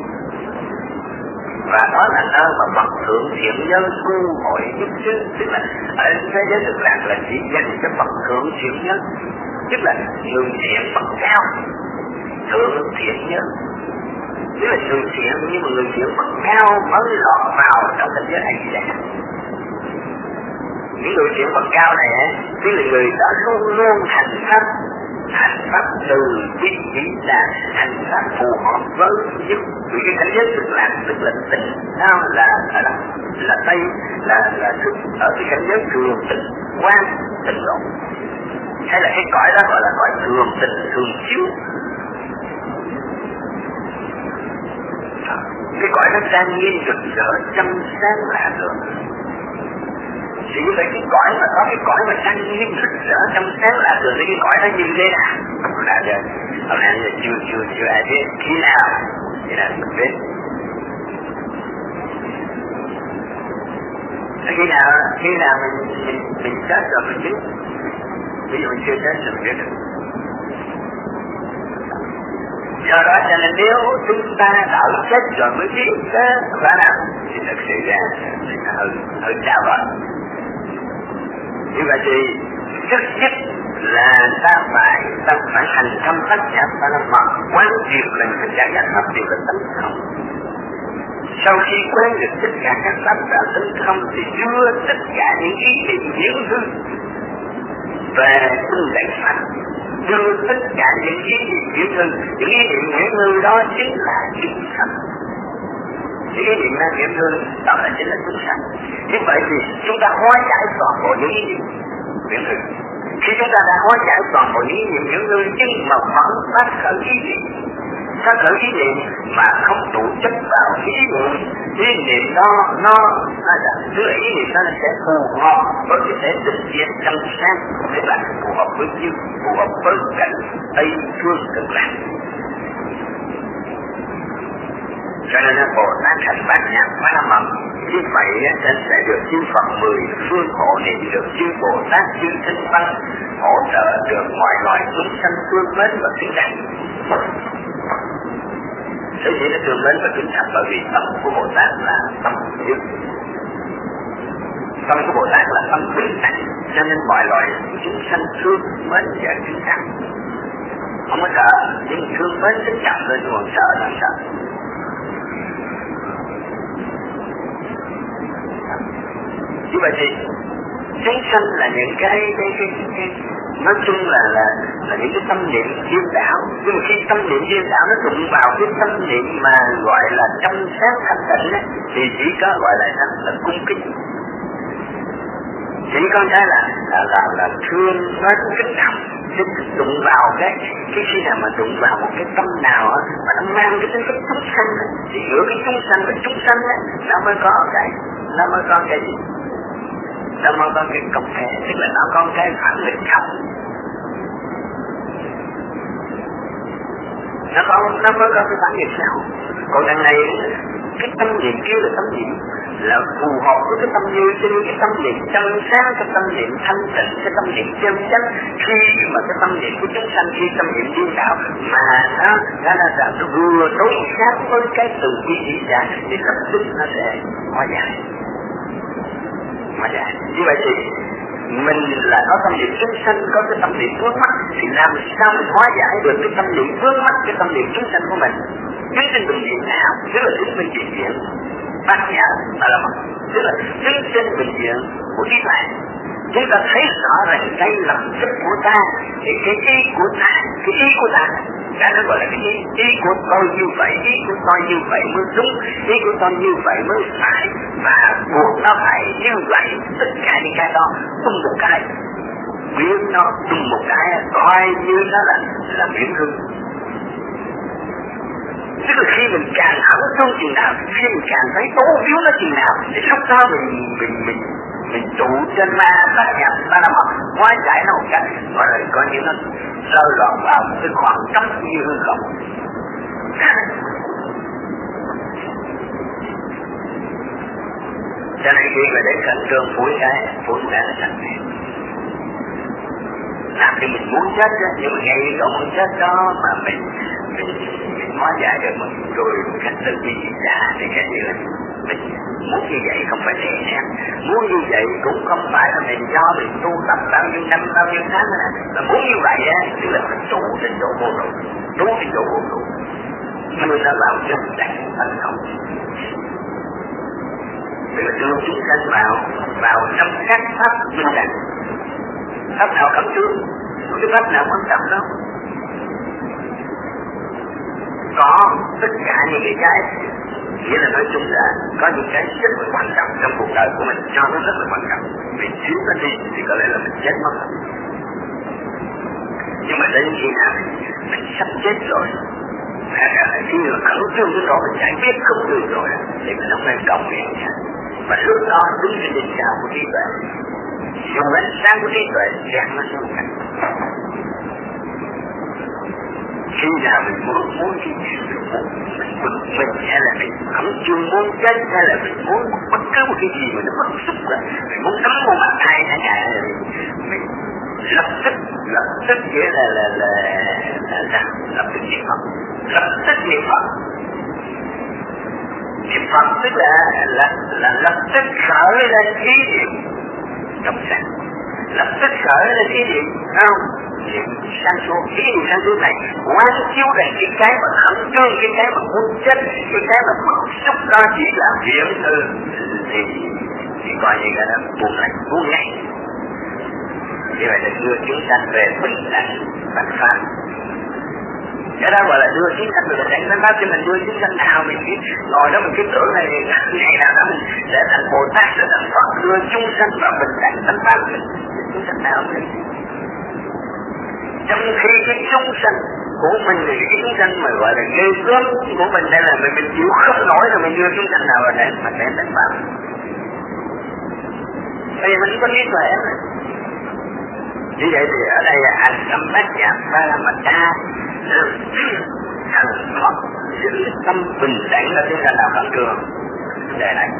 và đó là nơi mà Phật thượng thiện nhân tu hội nhất chứ. Tức là ở thế giới cực lạc là chỉ dành cho Phật thượng thiện nhân, tức là người thiện Phật cao, thượng thiện nhân, tức là người thiện, nhưng mà người thiện Phật cao mới lọt vào trong cảnh giới này vậy. Những người thiện Phật cao này tức là người đã luôn luôn hành pháp từ biết chỉ là hành pháp phù hợp với giúp vì cái cảnh giới cực lạc, tức là tình sao là tây là thức ở cái cảnh giới thường tình quan tình độ, hay là cái cõi đó gọi là cõi thường tình thường chiếu. Cái cõi nó trang nghiêm rực rỡ trong sáng lạ thường. Thì như vậy cái cõi mà có cái cõi mà trang nghiêm rực rỡ trong sáng lạ thường thì cái cõi nó như thế nào? Là giờ hôm nay là chưa ai biết khi nào thì là mình biết. Khi nào mình chết rồi mình biết. Ví dụ mình chưa chết rồi mình biết được. Do đó cho nên nếu chúng ta đạo chết rồi mới biết ra nào thì thật sự ra thì nó hơi chào rồi. Như vậy thì trước nhất là ta phải thành tâm tất cả ta là mặc quán triệt mình tất cả các pháp đều là tánh không. Sau khi quán được tất cả các pháp là tánh không thì đưa tất cả những ý niệm diễn hư về tinh đại pháp, đưa tất cả những ý niệm diễn hư, những ý niệm diễn hư đó chính là chúng sanh. Những ý niệm đang diễn hư đó là chính là chúng sanh. Như vậy thì chúng ta hóa giải toàn bộ những ý niệm diễn hư. Khi chúng ta đã hóa giải toàn bộ những ý niệm diễn hư nhưng mà vẫn phát khởi ý niệm mà không tụ chấp vào ý niệm đó nó tức là ý niệm đó nó sẽ phù hợp với cái thể tình duyên trong sáng, tức là phù hợp với duyên, phù hợp với cảnh Tây Phương Cực Lạc. Cho nên Bồ Tát thành bát nhã Ba La Mật, như vậy nên sẽ được chư Phật 10 phương hộ niệm, được chư Bồ Tát chư Tinh Văn hỗ trợ, được mọi loài chúng sanh thương mến và kính trọng. Thế vậy nó thương mến và kính trọng bởi vì tâm của Bồ Tát là tâm nhất, tâm của Bồ Tát là tâm bình đẳng, cho nên mọi loài chúng sanh thương mến và kính trọng. Không có sợ, nhưng thương mến kính trọng lên còn sợ là sợ. Như vậy thì chúng sanh là những cái nói chung là những cái tâm niệm điên đảo, nhưng mà khi tâm niệm điên đảo nó đụng vào cái tâm niệm mà gọi là trong sáng thanh tịnh thì chỉ có gọi là cung kính, chỉ có cái là thương mến kính trọng. Chứ đụng vào cái khi nào mà đụng vào một cái tâm nào mà nó mang cái tính chất chúng sanh thì giữa cái chúng sanh và chúng sanh nó mới có cái gì, nó mới có cái công thể, tức là nó có cái phản lực khắp, nó mới có cái phản lực sao. Còn đằng này cái tâm niệm kia là tâm niệm là phù hợp với cái tâm như cho nên cái tâm niệm chân sáng, cái tâm niệm thanh tịnh, cái tâm niệm chân chánh. Khi mà cái tâm niệm của chúng sanh, khi tâm niệm điên đảo mà nó vừa đối sát với cái từ bi chỉ ra thì lập tức nó sẽ hóa giải. Như vậy thì mình là có tâm niệm chúng sanh, có cái tâm niệm vướng mắc thì làm sao mình hóa giải được cái tâm niệm vướng mắc, cái tâm niệm chúng sanh của mình? Đứng trên bệnh viện nào, tức là đứng trên bệnh viện bác nhã là một, tức là đứng trên bệnh viện của trí tuệ. Chúng ta thấy rõ rằng cái lập tức của ta thì cái ý của ta, nó gọi là cái ý của tôi như vậy, ý của tôi như vậy mới đúng, ý của tôi như vậy mới phải, và buộc nó phải như vậy. Tất cả những cái đó tung một cái, biến nó tung một cái, coi như nó là biến hư. Tức là khi mình càng hẳn thương chừng nào, khi mình càng thấy tố yếu nó chừng nào, thì lúc đó mình trụ trên ma tác nhập ta đã mặc hóa giải nó một cách gọi là coi như nó rơi lọt vào một cái khoảng cách như hư không. Cho nên khi mà để khẩn trương phủi cái là sạch này, làm cho mình muốn chết đó, nhưng mà ngay chỗ muốn chết đó mà mình hóa giải được mình rồi một cách tự nhiên giả thì cái như là mình muốn như vậy không phải đè nén, muốn như vậy cũng không phải là mình do mình tu tập bao nhiêu năm bao nhiêu tháng nữa, mà muốn như vậy á thì là mình tu đến chỗ vô độ, nhưng nó vào chân trạng thành không. Tức là đưa chúng sanh vào trong các pháp minh đẳng, pháp nào cấm trước, cái pháp nào quan trọng đâu. Có tất cả những cái nghĩa là nói chung là có những cái rất là quan trọng trong cuộc đời của mình, cho nó rất là quan trọng. Vì thiếu nó đi thì có lẽ là mình chết mất. Nhưng mà đến khi nào mình sắp chết rồi, khi mà khẩn trương cái đó mình giải quyết không được rồi thì mình không nên cầu nguyện. Và lúc đó đứng trên đỉnh cao của trí tuệ, dùng ánh sáng của trí tuệ gạt nó xuống cảnh. Khi nào mình muốn gì, mình hay là mình khẩn trương muốn chết, hay là mình muốn bất cứ một cái gì mà nó bức xúc rồi, mình muốn đấm vào mặt ai hay là mình lập tức nghĩa là lập tức niệm Phật, niệm Phật tức là lập tức khởi lên ý niệm trong sạch, lập tức khởi lên ý niệm không? Niệm sáng suốt, ý niệm sáng suốt này quán chiếu rằng cái mà khẩn trương, cái mà muốn chết, cái mà bức xúc đó chỉ là hiện hư thì coi như cái đó buông ngay. Như vậy là đưa chúng sanh về bình đẳng bạch pháp. Cái đó gọi là đưa chúng sanh về bình đẳng bạch pháp, chứ mình đưa chúng sanh nào mình biết ngồi đó mình cứ tưởng này ngày nào đó mình sẽ thành Bồ Tát, sẽ thành Phật, đưa chúng sanh vào bình đẳng bạch pháp, chúng sanh nào mình. Trong khi cái chúng sanh của mình thì cái chúng sanh mà gọi là ghê gớm của mình đây là mình chịu không nổi rồi mình đưa chúng sanh nào vào để mà để bạch pháp. Bây giờ mình có trí tuệ mà. Như vậy thì ở đây là anh tâm bát nhã ba la mật đa thành Phật, giữ tâm bình đẳng là chúng ta nào khẩn trương đề này.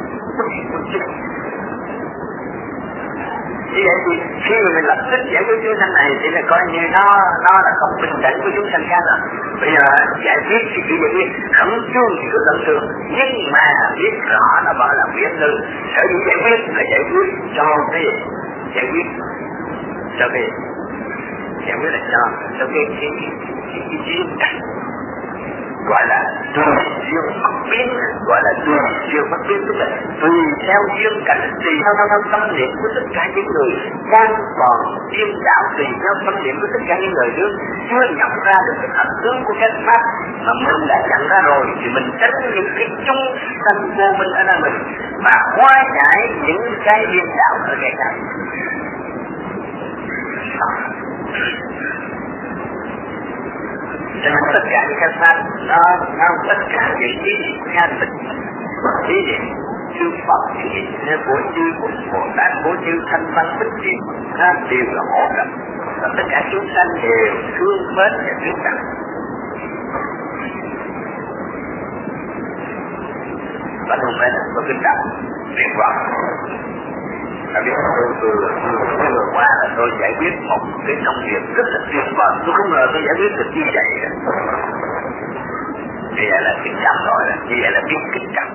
Như vậy thì khi mà mình lập tức giải quyết chúng sanh này thì là coi như nó là không bình đẳng với chúng sanh khác rồi. Bây giờ giải quyết thì chỉ giải quyết khẩn trương thì cứ khẩn trương, nhưng mà biết rõ nó gọi là quyết lư. Sở dĩ giải quyết là giải quyết cho cái gì? Giải quyết là cho cái duyên cảnh, gọi là tùy duyên bất biến, tức là tùy theo duyên cảnh, tùy theo tâm niệm của tất cả những người đang còn điên đảo, tùy theo tâm niệm của tất cả những người chưa nhận ra được cái thật tướng của cái pháp mà mình đã nhận ra rồi, thì mình tránh những cái chung sanh vô minh ở nơi mình và hóa giải những cái điên đảo ở cái khác. Cho nên tất cả những cái pháp nó tất cả những ý niệm thanh tịnh, ý niệm chư Phật, ý niệm của chư Bồ Tát, của chư Thanh Văn Bích Diệm đều là hỗ trợ, và tất cả chúng sanh đều thương mến và biết rằng và không phải là có kinh trọng tuyệt vời. Tại vì tôi vừa qua là tôi giải quyết một cái công việc rất là tuyệt vời, tôi không ngờ tôi giải quyết được như vậy. Như vậy là kinh trọng rồi, như vậy là biết kinh trọng.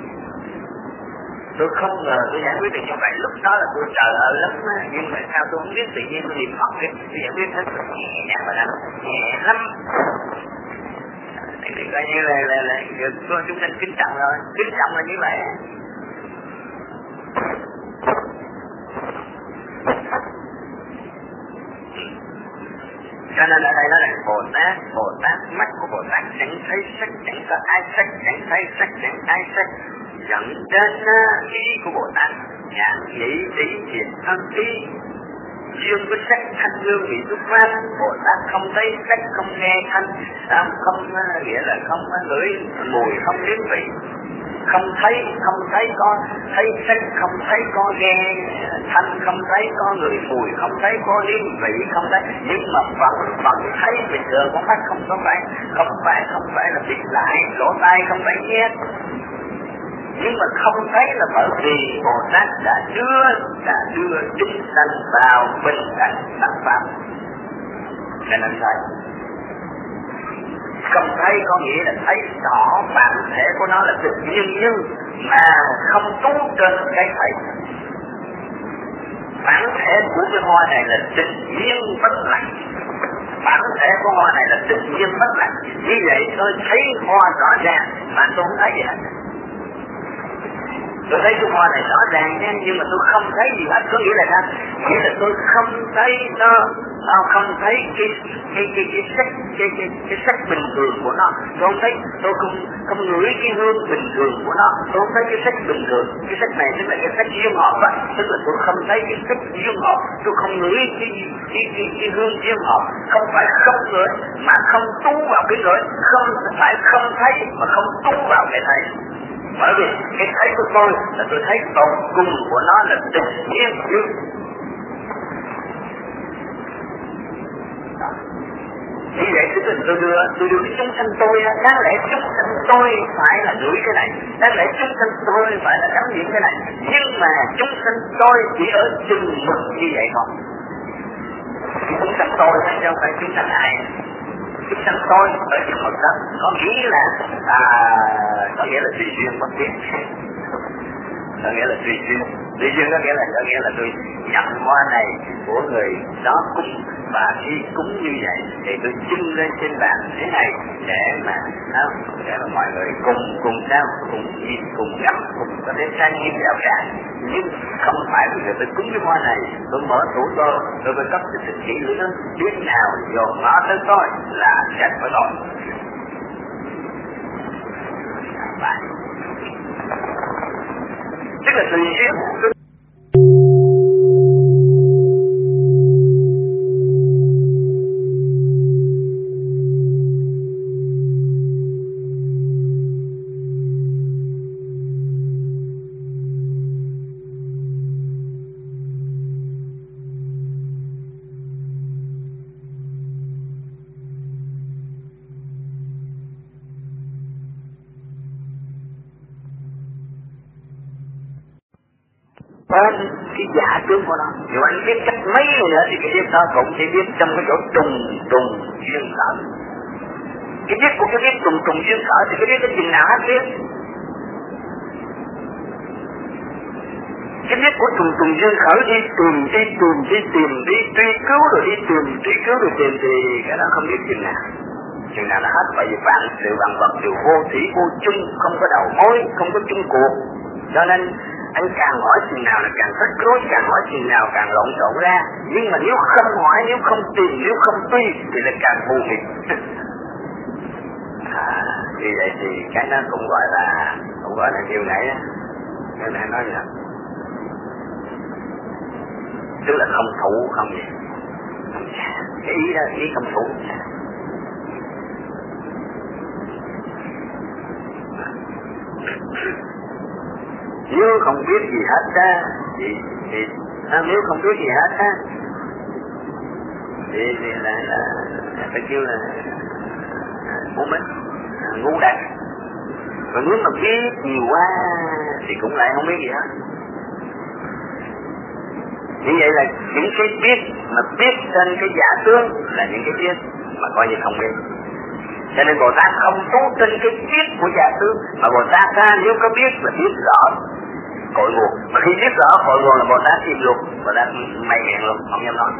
Tôi không ngờ tôi giải quyết được như vậy, lúc đó là tôi trời ơi lắm á, nhưng mà sao tôi không biết, tự nhiên tôi niệm Phật cái tôi giải quyết hết nhẹ nhàng và lắm, nhẹ lắm. Thì coi như là chúng ta kính trọng rồi, kính trọng là như vậy. Cho nên ở đây nó là Bồ Tát, mắt của Bồ Tát chẳng thấy sắc, chẳng có ai sắc, chẳng thấy sắc, chẳng ai sắc, dẫn đến ý của Bồ Tát, nhãn nhĩ tỷ thiệt thân ý, duyên với sắc thanh hương vị xuất phát. Bồ Tát không thấy sắc, không nghe thanh, không nghĩa là không ngửi mùi, không nếm vị, không thấy có thấy sắc, không thấy có nghe thanh, không thấy có ngửi mùi, không thấy có nếm vị, không thấy, nhưng mà vẫn thấy bình thường. Con mắt không phải là bịt lại, lỗ tai không phải nghe, nhưng mà không thấy là bởi vì Bồ Tát đã đưa chúng sanh vào bình đẳng đẳng pháp. Cho nên thấy không thấy có nghĩa là thấy rõ bản thể của nó là tự nhiên, nhưng mà không trú trên cái thấy. Bản thể của cái hoa này là tự nhiên bất lạnh, bản thể của hoa này là tự nhiên bất lạnh. Như vậy tôi thấy hoa rõ ràng mà tôi không thấy gì hết. Tôi thấy cái hoa này rõ ràng nha, nhưng mà tôi không thấy gì hết. Có nghĩa là sao? Nghĩa là tôi không thấy nó, không thấy cái sắc bình thường của nó. Tôi không thấy, tôi không ngửi cái hương bình thường của nó. Tôi không thấy cái sắc bình thường. Cái sắc này tức là cái sắc duyên hợp á, tức là tôi không thấy cái sắc duyên hợp. Tôi không ngửi cái hương duyên hợp. Không phải không ngửi mà không trú vào cái ngửi, không phải không thấy mà không trú vào cái thấy. Bởi vì cái thấy của tôi là tôi thấy tột cùng của nó là tự nhiên chứ. Như vậy tức là tôi đưa cái chúng sanh tôi, đáng lẽ chúng sanh tôi phải là ngửi cái này, đáng lẽ chúng sanh tôi phải là cảm nhận cái này, nhưng mà chúng sanh tôi chỉ ở chừng mực như vậy thôi. Chúng sanh tôi chứ không phải chúng sanh ai. Chúng sanh tôi ở chừng mực đó có nghĩa là tùy duyên bất biến. Có nghĩa là tùy duyên có nghĩa là tôi nhận hoa này của người đó cúng, và khi cúng như vậy thì tôi trưng lên trên bàn thế này để mà mọi người cùng sao cùng gặp, cùng có thể sang nghiêm rào ràng. Nhưng không phải bây giờ tôi cúng cái hoa này, tôi mở tủ tôi phải cấp cái sự kỹ lưỡng, biết nào dồn nó tới tôi là sạch với tôi. Tức là tùy duyên. Cái giả tướng của nó, nếu anh biết cách mấy nữa thì cái biết đó cũng chỉ biết trong cái chỗ trùng duyên khởi. Cái biết của cái biết trùng duyên khởi thì cái biết cái chừng nào hết biết. Cái biết của trùng duyên khởi đi truy cứu rồi tìm thì cái đó không biết chừng nào là hết. Bởi vì vạn sự vạn vật đều vô thủy vô chung, không có đầu mối, không có chung cuộc. Cho nên anh càng hỏi chừng nào là càng rắc rối, càng hỏi chừng nào càng lộn xộn ra. Nhưng mà nếu không hỏi, nếu không tìm, nếu không truy thì là càng mù mịt. Vì vậy thì cái đó cũng gọi là điều này á. Điều này nói là tức là không thủ, không gì. Cái ý đó, ý không thủ. Nếu không biết gì hết á, nếu không biết gì hết á, thì là phải kêu là ngu mít, ngu đần. Còn nếu mà biết nhiều quá thì cũng lại không biết gì hết. Như vậy là những cái biết mà biết trên cái giả tướng là những cái biết mà coi như không biết. Cho nên Bồ Tát không trú trên cái biết của giả tướng, mà Bồ Tát ra nếu có biết là biết rõ cội nguồn. Mà khi biết rõ cội nguồn là Bồ Tát chìm luôn, Bồ Tát may miệng luôn, không dám nói.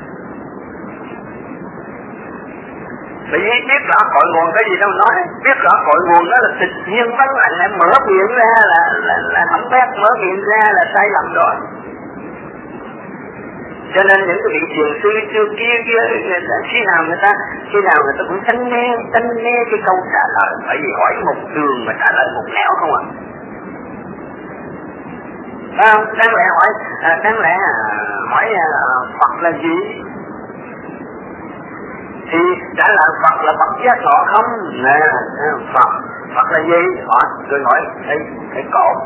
Bởi vì biết rõ cội nguồn cái gì đâu nói, biết rõ cội nguồn đó là tịch nhiên vắng lặng, em mở miệng ra là không phép, mở miệng ra là sai lầm rồi. Cho nên những cái vị thiền sư trước kia khi nào người ta cũng tránh né cái câu trả lời, bởi vì hỏi một đường mà trả lời một nẻo không à. Không, đáng lẽ hỏi Phật là gì? Thì trả lời Phật là Phật giác ngộ không? Nè, Phật là gì? Tôi hỏi cái cột.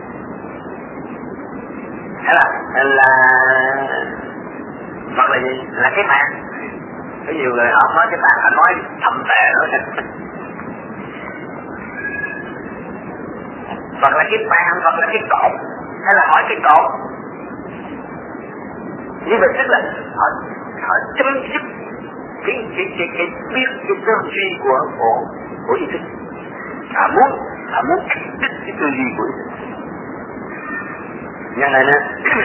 Hay là Phật là gì? Là cái bàn. Có nhiều người họ nói cái bàn, họ nói thậm tệ nữa. Phật là cái bàn, Phật là cái cột. Hay là hỏi cái cột? Như vậy tức là họ chấm dứt cái biết cái tư duy của ý thức. Họ muốn cắt đứt cái tư duy của ý thức. Cho nên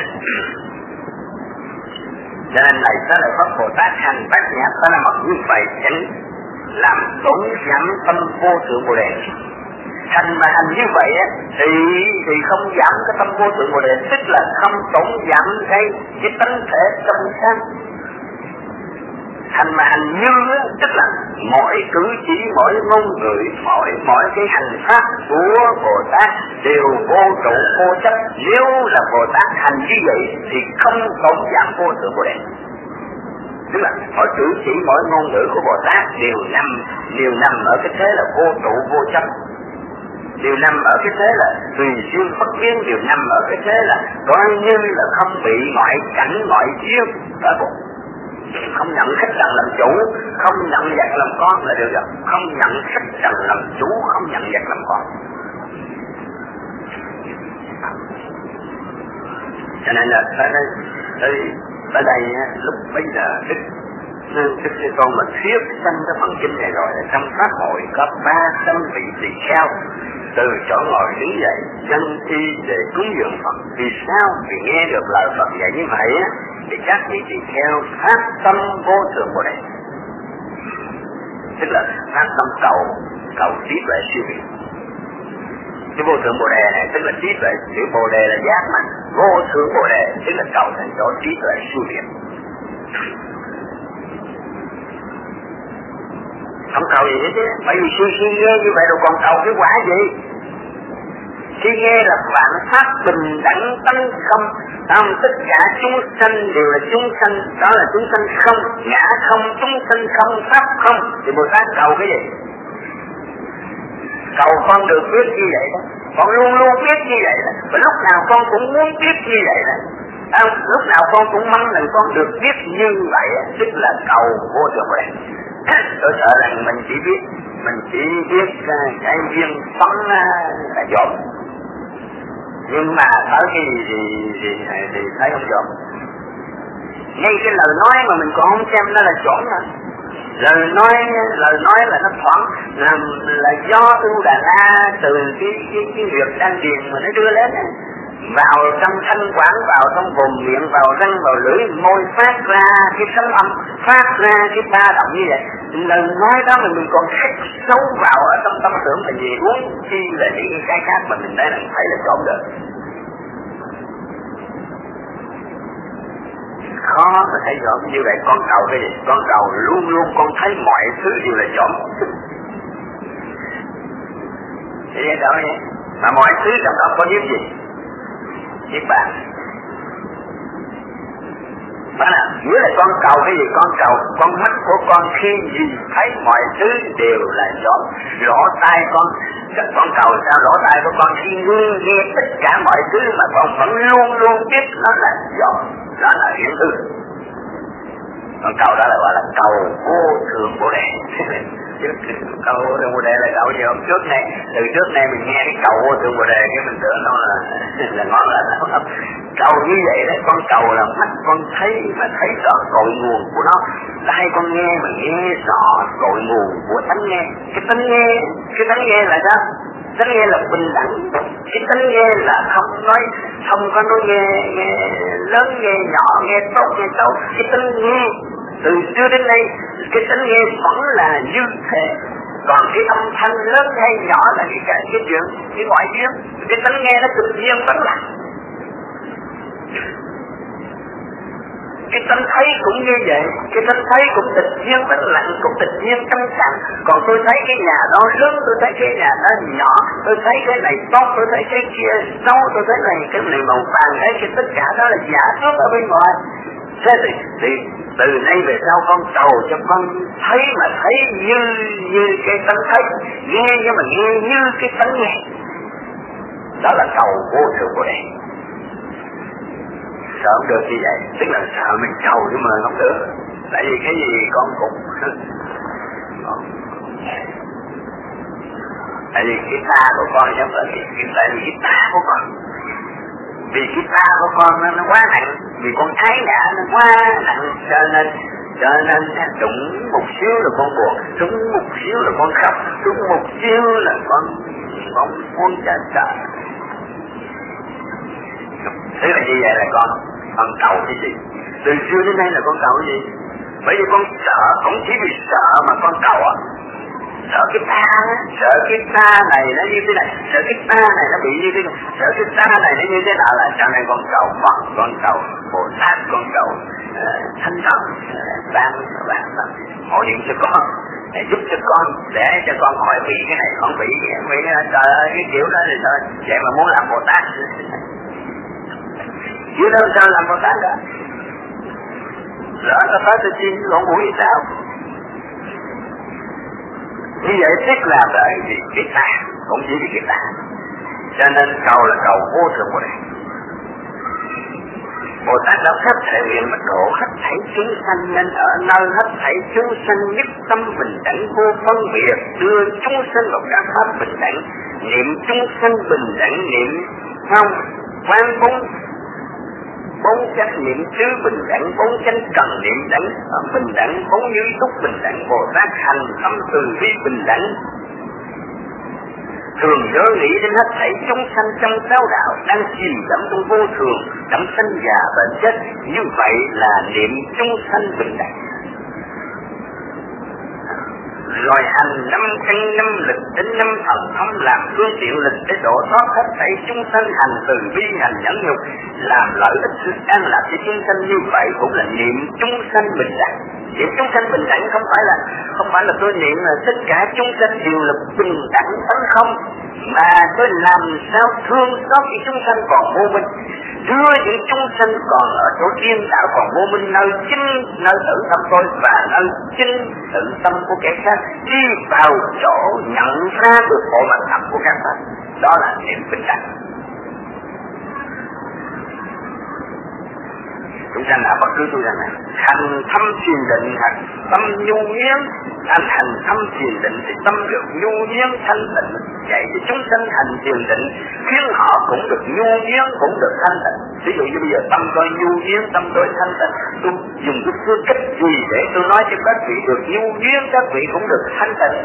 này đó là Pháp Bồ Tát hành bát nhã ta là mặc như vậy chẳng làm tổn giảm tâm vô thượng Bồ Đề. Hành mà hành như vậy á thì không giảm cái tâm vô thượng Bồ Đề, tức là không tổn giảm cái tánh thể trong sáng. Hành mà hành như á, tức là mỗi cử chỉ, mỗi ngôn ngữ, mỗi cái hành pháp của Bồ Tát đều vô trụ vô chấp. Nếu là Bồ Tát hành như vậy thì không tổn giảm vô thượng Bồ Đề. Tức là mỗi cử chỉ, mỗi ngôn ngữ của Bồ Tát đều nằm ở cái thế là vô trụ vô chấp, đều nằm ở cái thế là tùy duyên bất biến, đều nằm ở cái thế là coi như là không bị ngoại cảnh ngoại chiếu ở bộ. Không nhận khách trần làm chủ, không nhận vật làm con là được rồi. Không nhận khách trần làm chủ, không nhận vật làm con. Cho nên là tới đây lúc bây giờ Đức Thế Tôn mà thuyết sanh cái phần kinh này rồi, trong pháp hội có 300 vị tỳ kheo từ chỗ ngồi đứng dậy chân y để cúng dường Phật. Vì sao? Vì nghe được lời Phật dạy như vậy á, thì các vị tỳ kheo phát tâm vô thượng Bồ Đề, tức là phát tâm cầu trí tuệ siêu việt. Cái vô thượng Bồ Đề này tức là trí tuệ, chữ Bồ Đề là giác mà, vô thượng Bồ Đề tức là cầu thành chỗ trí tuệ siêu việt. Không cầu gì hết chứ, bởi vì khi nghe như vậy rồi còn cầu cái quả gì? Khi nghe là vạn pháp bình đẳng tánh không, tất cả chúng sanh đều là chúng sanh, đó là chúng sanh không, ngã không, chúng sanh không, pháp không, thì Bồ Tát cầu cái gì? Cầu con được biết như vậy đó, con luôn luôn biết như vậy đó, và lúc nào con cũng muốn biết như vậy đó. Lúc nào con cũng mong rằng con được biết như vậy, tức là cầu vô thượng Bồ Đề. Tôi sợ rằng mình chỉ biết cái duyên sống là dồn, nhưng mà tới khi thì thấy không dồn. Ngay cái lời nói mà mình còn không xem nó là chuẩn rồi. Lời nói là nó thoảng là do Tu Đà La từ cái việc đan điền mà nó đưa lên vào trong thanh quản, vào trong vùng miệng, vào răng, vào lưỡi, môi, phát ra cái sóng âm, phát ra cái ba động như vậy. Lời nói đó mà mình còn khắc sâu vào ở trong tâm tưởng là gì, huống chi là những cái khác mà mình đã thấy là trộm được. Khó mà thấy rõ như vậy. Con cầu cái gì? Con cầu luôn luôn con thấy mọi thứ đều là trộm. Thì vậy đó vậy. Mà mọi thứ trong đó có biết gì? Biết bạn. Đó là nghĩa là con cầu cái gì? Con cầu con mắt của con khi gì thấy mọi thứ đều là trộm. Lỗ tai con cầu sao? Lỗ tai của con khi nghe tất cả mọi thứ mà con vẫn luôn luôn biết nó là trộm. Đó là hiện hư. Con cầu đó là gọi là cầu vô thượng Bồ Đề. trước cầu vô thượng Bồ Đề là cầu gì hôm trước này, từ trước nay mình nghe cái cầu vô thượng Bồ Đề cái mình tưởng nó là ngón là không. Cầu như vậy đấy, con cầu là mắt con thấy mà thấy rõ cội nguồn của nó, tai con nghe mà nghe rõ cội nguồn của tánh nghe. Cái tánh nghe là sao? Tánh nghe là bình đẳng. Cái tánh nghe là không có nói nghe lớn nghe nhỏ, nghe tốt nghe xấu. Cái tánh nghe từ xưa đến nay, cái tánh nghe vẫn là như thế. Còn cái âm thanh lớn hay nhỏ là cái chuyện, cái ngoại duyên. Cái tánh nghe nó tự nhiên vẫn là. Cái tánh thấy cũng như vậy, cái tánh thấy cũng tự nhiên bất lặng, cũng tự nhiên trong sạch. Còn tôi thấy cái nhà đó lớn, tôi thấy cái nhà đó nhỏ, tôi thấy cái này tốt, tôi thấy cái kia xấu, tôi thấy cái này màu vàng, thấy cái tất cả đó là giả trước ở bên ngoài. Thế thì từ nay về sau con cầu cho con thấy mà thấy như cái tánh thấy, nghe nhưng mà nghe như cái tánh nghe. Đó là cầu vô thượng Bồ Đề. Sợ không được như vậy, tức là sợ mình cầu nhưng mà không được. Tại vì cái gì con cũng tại vì cái ta của con giống là tại vì cái ta của con, vì cái ta của con nó quá nặng, vì con ái ngã nó quá nặng, cho nên đụng một xíu là con buồn, đụng một xíu là con khóc, đụng một xíu là con muốn chết sợ. Thế là như vậy là con cầu cái gì? Từ xưa đến nay là con cầu cái gì? Bởi vì con sợ, không chỉ vì sợ mà con cầu á. Sợ cái ta này nó như thế này, sợ cái ta này nó bị như thế này, sợ cái ta này nó như thế nào là cho nên con cầu Phật, con cầu Bồ Tát, con cầu Thánh Thần, ban hộ niệm cho con, để giúp cho con, để cho con khỏi bị cái này, không bị trời ơi cái kiểu đó thì thôi, vậy mà muốn làm Bồ Tát. Chứ đâu sao làm Bồ Tát cả. Rõ ta phải tự chi lộn mũi sao? Như vậy tức là đợi vì cái ta, cũng chỉ vì cái ta. Cho nên cầu là cầu vô thượng Bồ Đề. Bồ Tát đã khắp thể nguyện bất độ hết thảy chúng sanh, nên ở nơi hết thảy chúng sanh nhất tâm bình đẳng vô phân biệt, đưa chúng sanh vào các pháp bình đẳng, niệm chúng sanh bình đẳng, niệm không quan bốn chánh niệm xứ bình đẳng, bốn chánh cần niệm đẳng bình đẳng, bốn như túc bình đẳng, Bồ Tát hành tâm từ bi bình đẳng. Thường nhớ nghĩ đến hết thảy chúng sanh trong sáu đạo đang chìm đắm trong vô thường, đắm sanh già bệnh chết, như vậy là niệm chúng sanh bình đẳng. Rồi hành năm căn năm lực đến năm thần thông làm phương tiện lực để độ thoát hết thảy chúng sanh, hành từ bi hành nhẫn nhục làm lợi ích sự an lạc cho chúng sanh, như vậy cũng là niệm chúng sanh bình đẳng. Niệm chúng sanh bình đẳng không phải là tôi niệm là tất cả chúng sanh đều là bình đẳng tánh không, mà tôi làm sao thương xót những chúng sanh còn vô minh, đưa những chúng sanh còn ở chỗ điên đảo còn vô minh, nơi tự tâm tôi và nơi chính tự tâm của kẻ khác đi vào chỗ nhận ra được bộ mặt thật của các pháp. Đó là niệm bình đẳng. Chúng sanh là bất cứ chúng sanh nào hành thâm thiền định hoặc tâm nhu nhuyễn, hành thâm thiền định thì tâm được nhu nhuyễn thanh tịnh, vậy thì chúng sanh hành thiền định khiến họ cũng được nhu nhuyễn, cũng được thanh tịnh. Ví dụ như bây giờ tâm tôi nhu nhuyễn, tâm tôi thanh tịnh, tôi dùng cái phương cách gì để tôi nói cho các vị được nhu nhuyễn, các vị cũng được thanh tịnh.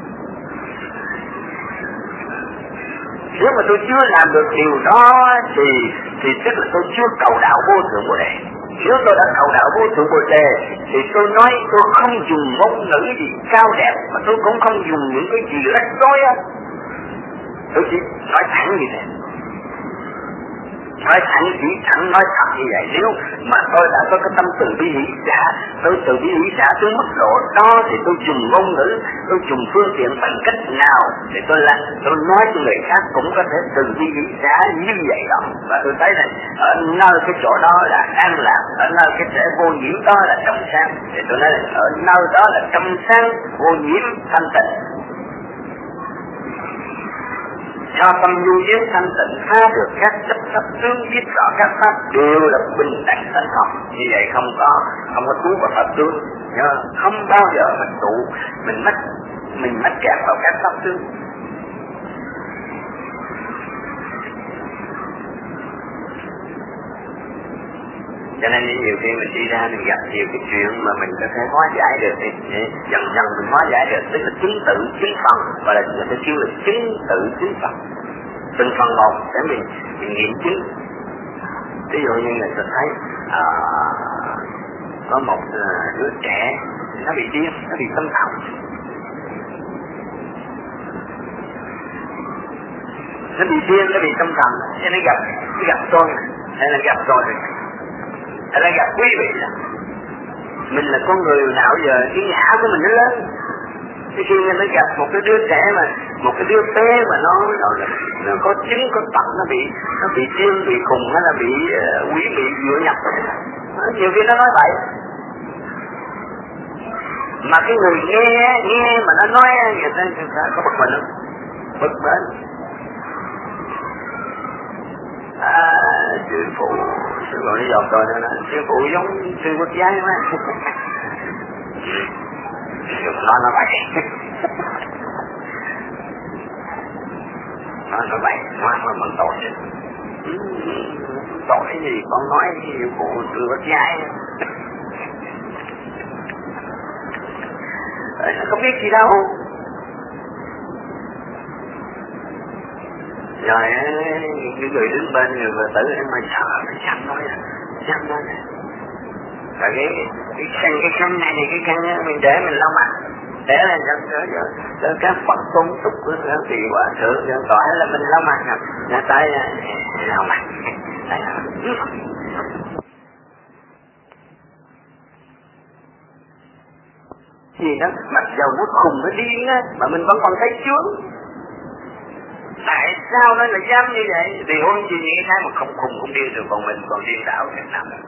Nếu mà tôi chưa làm được điều đó thì tức là tôi chưa cầu đạo vô thượng Bồ Đề. Nếu tôi đã cầu đạo vô thượng Bồ Đề thì tôi nói tôi không dùng ngôn ngữ gì cao đẹp, mà tôi cũng không dùng những cái gì lách lối á. Tôi chỉ nói thẳng như thế. Nói thẳng, chỉ thẳng nói thật như vậy. Nếu mà tôi đã có cái tâm từ bi hỷ xả, tôi từ bi hỷ xả tới mức độ đó thì tôi dùng ngôn ngữ, tôi dùng phương tiện bằng cách nào thì tôi nói cho người khác cũng có thể từ bi hỷ xả như vậy đó. Và tôi thấy là ở nơi cái chỗ đó là an lạc, ở nơi cái thể vô nhiễm đó là trong sáng, thì tôi nói là ở nơi đó là trong sáng vô nhiễm thanh tịnh. Do tâm nhu yếu thanh tịnh phá được các chấp pháp tướng, biết rõ các pháp đều là bình đẳng tánh không. Như vậy không có trú vào pháp tướng, không bao giờ mình tụ mình mất mình mắc kẹt vào các pháp tướng. Cho nên nhiều khi mình đi ra mình gặp nhiều cái chuyện mà mình có thể hóa giải được thì dần dần mình hóa giải được, tức là chứng tự chứng phần, và là người ta kêu là chứng tự chứng phần, từng phần một để mình nghiệm chứng. Ví dụ như người ta thấy có một đứa trẻ nó bị điên, nó bị tâm thần, nó bị điên, nó bị tâm thần, cho nên gặp tôi hay là gặp rồi, hay là gặp quý vị là mình là con người nào giờ cái ngã của mình nó lớn. Cái khi nó gặp một cái đứa trẻ mà một cái đứa bé mà nó có chứng có tật, nó bị điên, bị khùng, nó là bị quỷ bị dựa nhập, nhiều khi nó nói vậy. Mà cái người nghe mà nó nói người ta có bực mình không? Bực mình. Sư phụ nó dòm tôi nó nói sư phụ giống sư quốc giái quá. Đừng nó vậy. Nó vậy, nó vẫn tội chứ. Tội gì con nói sư phụ sư quốc giái. Nó không biết gì đâu. Rồi những người đứng bên người vợ tử em mà sợ nó chăm nói nè. Và cái khăn này thì cái khăn mình để mình lau mặt, để là cho các Phật tôn túc của vị hòa thượng gọi là mình lau mặt nè, tay lau mặt. Gì đó mặc dầu nó khùng nó điên á mà mình vẫn còn thấy chướng. Tại sao nó lại dám như vậy? Vì hôn chi những cái mà không khùng không điên được, còn mình còn điên đảo thế nào nữa.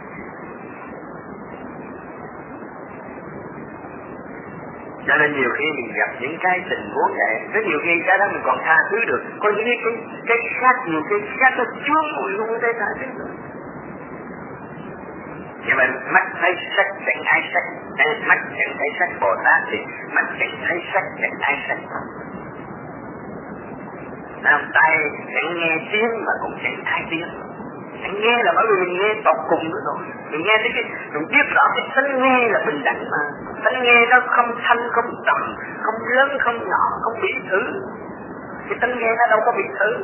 Cho nên nhiều khi mình gặp những cái tình huống vậy, rất nhiều khi cái đó mình còn tha thứ được, còn những cái khác, nhiều cái khác nó chướng bụi không có thể tha thứ được. Nhưng mà mắt thấy sắc chẳng ai sắc, mắt chẳng thấy sắc Bồ Tát thì mắt chẳng thấy sắc chẳng ai sắc. Tai chẳng nghe tiếng mà cũng chẳng ai tiếng. Chẳng nghe là bởi vì mình nghe tột cùng nữa rồi. Mình nghe thấy mình biết rõ cái tánh nghe là bình đẳng mà. Tánh nghe nó không thanh, không trầm, không lớn, không nhỏ, không bị thử. Cái tánh nghe nó đâu có bị thử.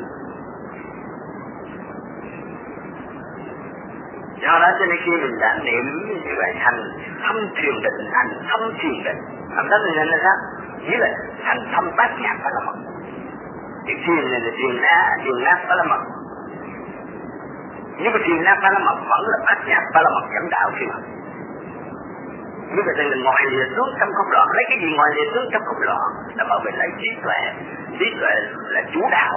Do đó cho nên khi mình đã niệm như vậy thành thâm thiền định, thành thâm thiền định. Thành thâm thiền định là sao? Nghĩa là thành thâm bát nhạc phải là mật. Cái thiền này là thiền nát phải là mật. Nhưng mà thiền nát phải là mật vẫn là bát nhạc phải là mật dẫn đạo khi mà. Như vậy thì mình ngồi lìa xuống trong không loạn, lấy cái gì ngồi lìa xuống trong không loạn là bảo vệ lấy trí tuệ là chủ đạo.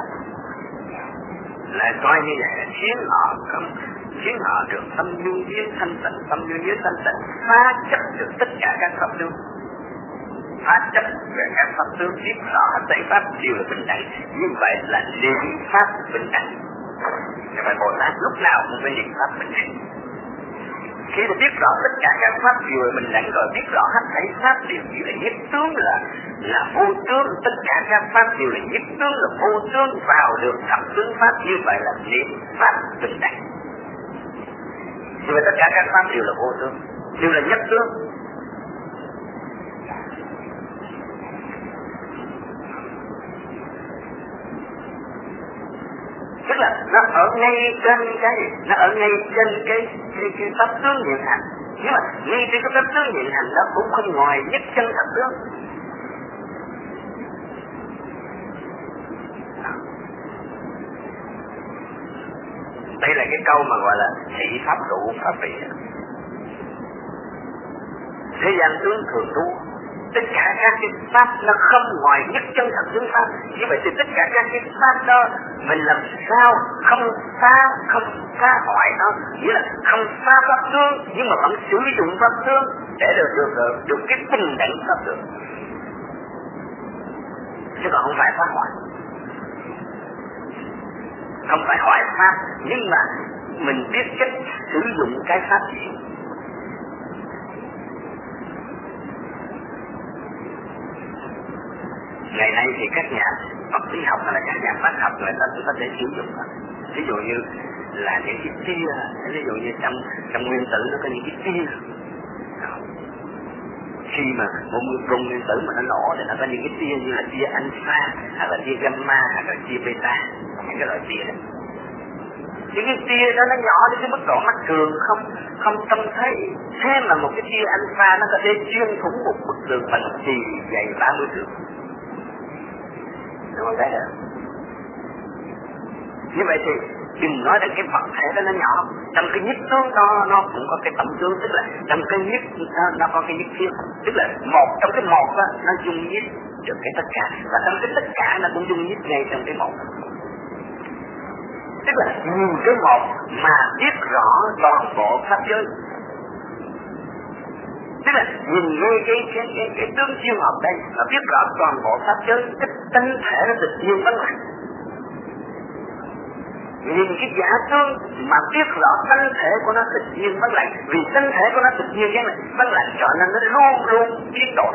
Là coi như vậy là khiến họ được tâm duyên với thanh tịnh, tâm duyên với thanh tịnh, phá chấp được tất cả các pháp tướng, phá chấp về các pháp tướng, biết rõ tây pháp đều là bình đẳng. Như vậy là niệm pháp bình đẳng. Như vậy Bồ Tát lúc nào cũng phải niệm pháp bình đẳng. Khi mà biết rõ tất cả các pháp đều là bình đẳng rồi, biết rõ hết thảy pháp đều chỉ là nhất tướng, là vô tướng, tất cả các pháp đều là nhất tướng, là vô tướng, vào được thập tướng pháp, như vậy là niệm pháp bình đẳng. Như vậy tất cả các pháp đều là vô tướng, đều là nhất tướng. Tức là nó ở ngay trên cái pháp tướng hiện hành. Nhưng mà ngay trên cái pháp tướng hiện hành đó cũng không ngoài nhất chân thật tướng. Đây là cái câu mà gọi là thị pháp trụ pháp vị. Thế gian tướng thường trú, tất cả các cái pháp nó không ngoài nhất chân thật tướng pháp. Như vậy thì tất cả các cái pháp đó mình làm sao không phá hoại nó, nghĩa là không phá pháp tướng nhưng mà vẫn sử dụng pháp tướng để được cái bình đẳng pháp tướng, chứ còn không phải phá hoại. Không phải hoại pháp, nhưng mà mình biết cách sử dụng cái pháp gì. ngày nay thì các nhà vật lý học hay là các nhà bác học người ta cũng có thể sử dụng. Ví dụ như là những cái tia, ví dụ như trong nguyên tử nó có những cái tia. Khi mà một rung nguyên tử mà nó nổ thì nó có những cái tia như là tia alpha, hay là tia gamma, hay là tia beta, những cái loại tia đó. Những cái tia đó nó nhỏ đến cái mức độ mắt thường không trông thấy. Thế mà một cái tia alpha nó có thể xuyên thủng một bức tường bằng chì dày 30 thước. Đúng không thấy được? Như vậy thì đừng nói rằng cái vật thể đó nó nhỏ. Trong cái nhất tướng đó nó cũng có cái tổng tướng, tức là trong cái nhất nó có cái nhất thiết, tức là một trong cái một đó nó dung nhất được cái tất cả, và trong cái tất cả nó cũng dung nhất ngay trong cái một. Tức là nhìn cái một mà biết rõ toàn bộ pháp giới. Tức là nhìn ngay cái tướng siêu học đây mà biết rõ toàn bộ pháp giới, cái tinh thể nó tự nhiên bất lạc. Nhìn cái giả tướng mà biết rõ thân thể của nó tự nhiên bất lạc, vì thân thể của nó tự nhiên cái này bất lạc cho nên nó luôn luôn biến đổi.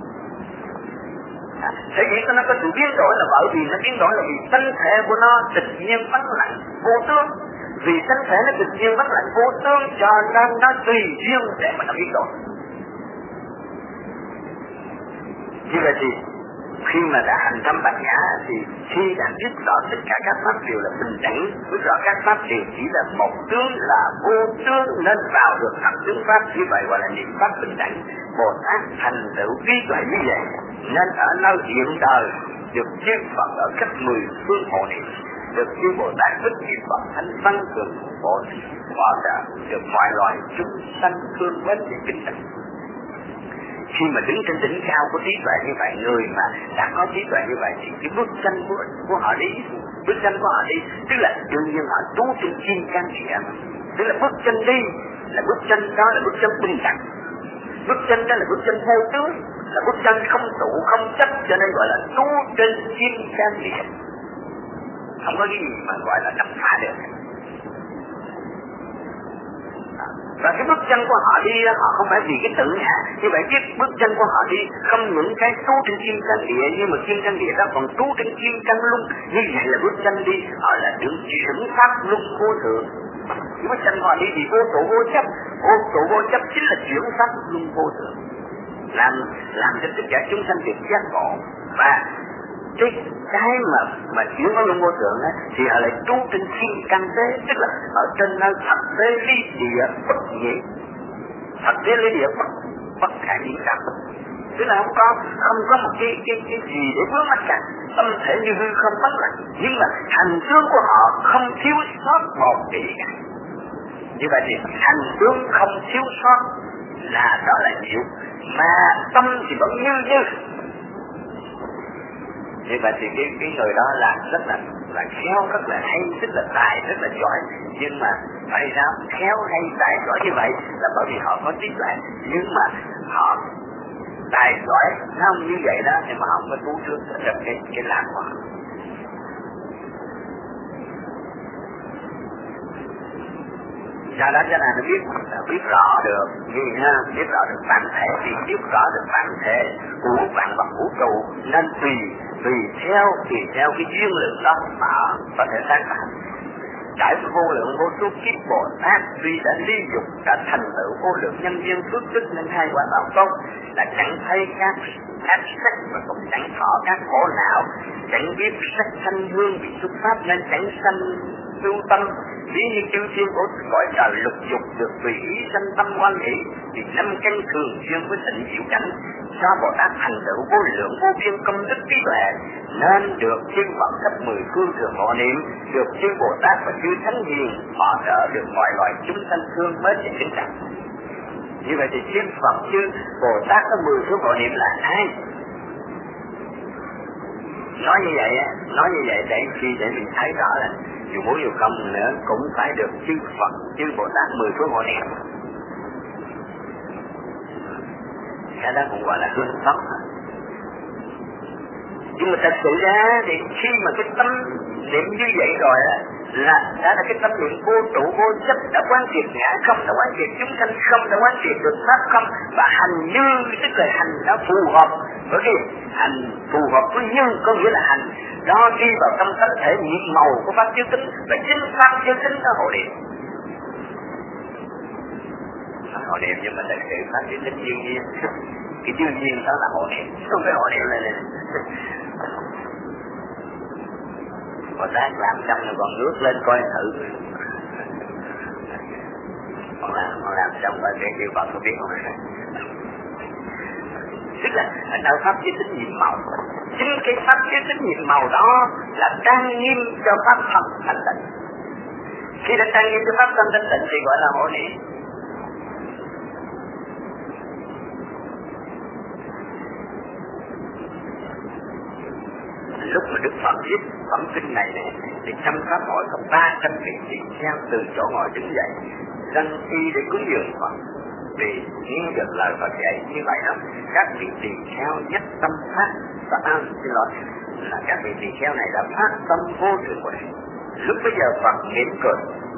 Thế chỉ nó có sự biến đổi là bởi vì nó biến đổi là vì thân thể của nó tự nhiên bất lạc vô tướng. Vì thân thể nó tự nhiên bất lạc vô tướng cho nên nó tùy duyên để mà nó biến đổi. Như vậy thì khi mà đã hành thâm bát nhã thì khi đã biết rõ tất cả các pháp đều là bình đẳng, biết rõ các pháp đều chỉ là một tướng là vô tướng nên vào được thập tướng pháp, như vậy gọi là niệm pháp bình đẳng. Bồ Tát thành tựu trí tuệ như vậy nên ở nơi hiện đời được chư Phật ở khắp 10 phương hộ niệm, được chư Bồ Tát bất kỳ Phật thanh văn cường hộ bỏ trợ, được mọi loài chúng sanh thương mến để kính trọng. Khi mà đứng trên đỉnh cao của trí tuệ như vậy, người mà đã có trí tuệ như vậy thì cái bước chân của họ đi, tức là đương nhiên họ trú trên kim cang địa, tức là bước chân đi là bước chân đó là bước chân bình đẳng, bước chân đó là bước chân theo tướng, là bước chân không tụ không chấp, cho nên gọi là trú trên kim cang địa, không có cái gì mà gọi là đập phá được. Và cái bước chân của họ đi, họ không phải vì cái tự ngã. Như vậy cái bước chân của họ đi không những cái trú trên kim cang địa, nhưng mà kim cang địa đó còn trú trên kim cang luân. Như vậy là bước chân đi họ là được chuyển pháp luân vô thượng. Cái bước chân họ đi thì vô tụ vô chấp, chính là chuyển pháp luân vô thượng, làm cho tất cả chúng sanh được giác ngộ. Và cái mà chuyển vào luân vô thượng á thì họ lại trú trên thiên căn tế, tức là ở trên nơi thật tế lý địa bất nhị, thật tế lý địa bất khả biến cảm, tức là không có một cái gì để vướng mắc cả, tâm thể như hư không bất lạc, nhưng mà hành tướng của họ không thiếu sót một cái gì cả. Như vậy thì hành tướng không thiếu sót là đó là diệu, mà tâm thì vẫn như. Như vậy thì cái người đó làm rất là khéo, rất là hay, rất là tài, rất là giỏi. Nhưng mà tại sao khéo hay tài giỏi như vậy là bởi vì họ có trí tuệ, nhưng mà họ tài giỏi không như vậy đó thì mà không có tu trước được cái làm của họ. Do đó cho nên biết rõ được biết rõ được bản thể, thì biết rõ được bản thể của vạn vật vũ trụ nên tùy theo cái duyên lượng đó mà có thể sáng tạo. Trải vô lượng vô số kiếp Bồ Tát tuy đã ly dục, đã thành tựu vô lượng nhân duyên phước đức nên hai quả báo tốt, là chẳng thấy các ác sắc và cũng chẳng thọ các khổ não, chẳng biết sắc thanh hương bị xuất pháp nên chẳng sanh tu tâm. Ví như chư thiên của cõi trời lục dục được tùy ý sanh tâm hoan hỷ, thì năm căn thường duyên với tịnh diệu cảnh. Do Bồ Tát thành tựu vô lượng vô biên công đức trí tuệ nên được chư Phật khắp 10 phương thường hộ niệm, được chư Bồ Tát và chư Thánh Hiền họ trợ, được mọi loài chúng sanh thương mến và kính trọng. Như vậy thì chư Phật chư Bồ Tát có 10 phương hộ niệm là ai? Nói như vậy để mình thấy rõ là dù muốn dù không nữa cũng phải được chư Phật chư Bồ Tát 10 phương hộ niệm. Cái đó cũng gọi là hương pháp. Nhưng mà thật sự ra thì khi mà cái tâm niệm như vậy rồi á, là cái tâm niệm vô trụ vô chấp, đã quán triệt ngã không, đã quán triệt chúng sanh không, đã quán triệt được pháp không, và hành như tức là hành đã phù hợp với cái hành phù hợp với như, có nghĩa là hành đó đi vào trong thân thể nhiệm màu của pháp chiếu tính, và chính pháp chiếu tính đó hộ niệm. Hộ niệm nhưng mà thật sự pháp chiếu tính đương nhiên, cái đương nhiên đó là hộ niệm, không phải hộ niệm là Bồ Tát làm xong rồi còn nước lên coi thử. Còn làm xong rồi để kêu Phật có biết không? Tức là ở nơi pháp chiếu tính nhiệm màu, chính cái pháp chiếu tính nhiệm màu đó là trang nghiêm cho pháp thân thanh tịnh. Khi đã trang nghiêm cho pháp thân thanh tịnh thì gọi là hộ niệm. Lúc mà Đức Phật viết phẩm kinh này thì trong pháp hội có 300 vị tỳ kheo từ chỗ ngồi đứng dậy đăng y để cúng dường Phật, vì nghe được lời Phật dạy như vậy đó. Các vị tỳ kheo nhất tâm phát là các vị tỳ kheo này đã phát tâm vô thượng huệ. Lúc bây giờ Phật mỉm cười,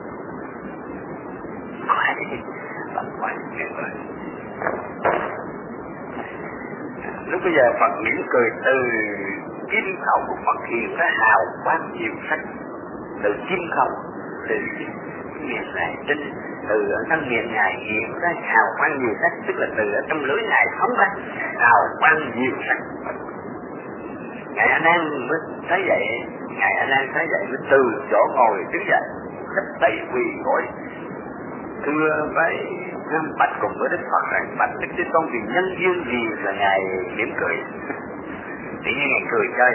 lúc bây giờ Phật mỉm cười, từ kim khẩu của Phật hiện ra hào quang nhiều sắc, từ kim khẩu, từ miệng này trên, từ ở trong miệng ngài hiện ra hào quang nhiều sắc, tức là từ ở trong lưỡi ngài phóng ra hào quang nhiều sắc. Ngài A Nan mới thấy vậy, ngài A Nan thấy vậy mới từ chỗ ngồi đứng dậy, khắp tay quỳ gối thưa với bạch cùng với Đức Phật rằng: bạch Đức Thế Tôn, vì nhân duyên gì là ngài mỉm cười? Tự nhiên ngài cười chơi.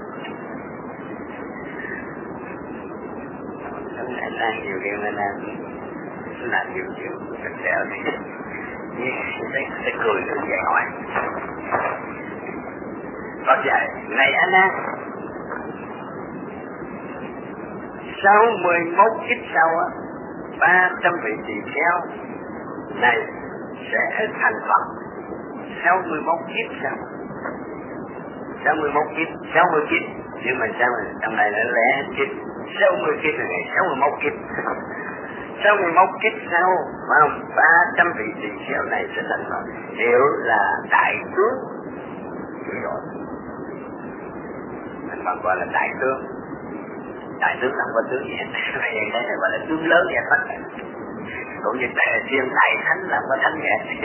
Anh đang nhiều điều nên làm nhiều chuyện thật sẹo thì sẽ cười được vậy hỏi. Phật dạy: này A Nan, sau 11 kiếp sau 300 vị tỳ kheo này sẽ thành Phật. 61 kiếp sau, 61 kiếp, 60 kiếp, nhưng mà sao trong này nó lẽ kiếp 60 kiếp là ngày 61 kiếp. 61 kiếp sau, 300 vị tỳ kheo này sẽ thành Phật, hiểu là đại tướng. Thành Phật gọi là đại tướng. Đại tướng không có tướng nhẹ, đây là gọi là tướng lớn nhẹ Phật. Cũng như riêng đại thánh là có thánh nhẹ.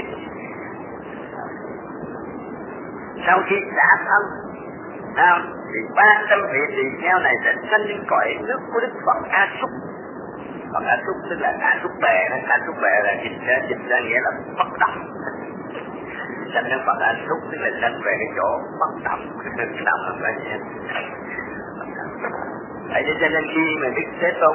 Sau khi đã thân thì 300 vị tỳ kheo này sẽ sanh lên cõi nước của Đức Phật A Xúc. Phật A Xúc tức là A Xúc Bè, A Xúc Bè là dịch ra nghĩa là bất động. Sanh lên Phật A Xúc tức là sanh về cái chỗ bất động, động là phải vậy. Vậy cho nên khi mà Đức Thế Tôn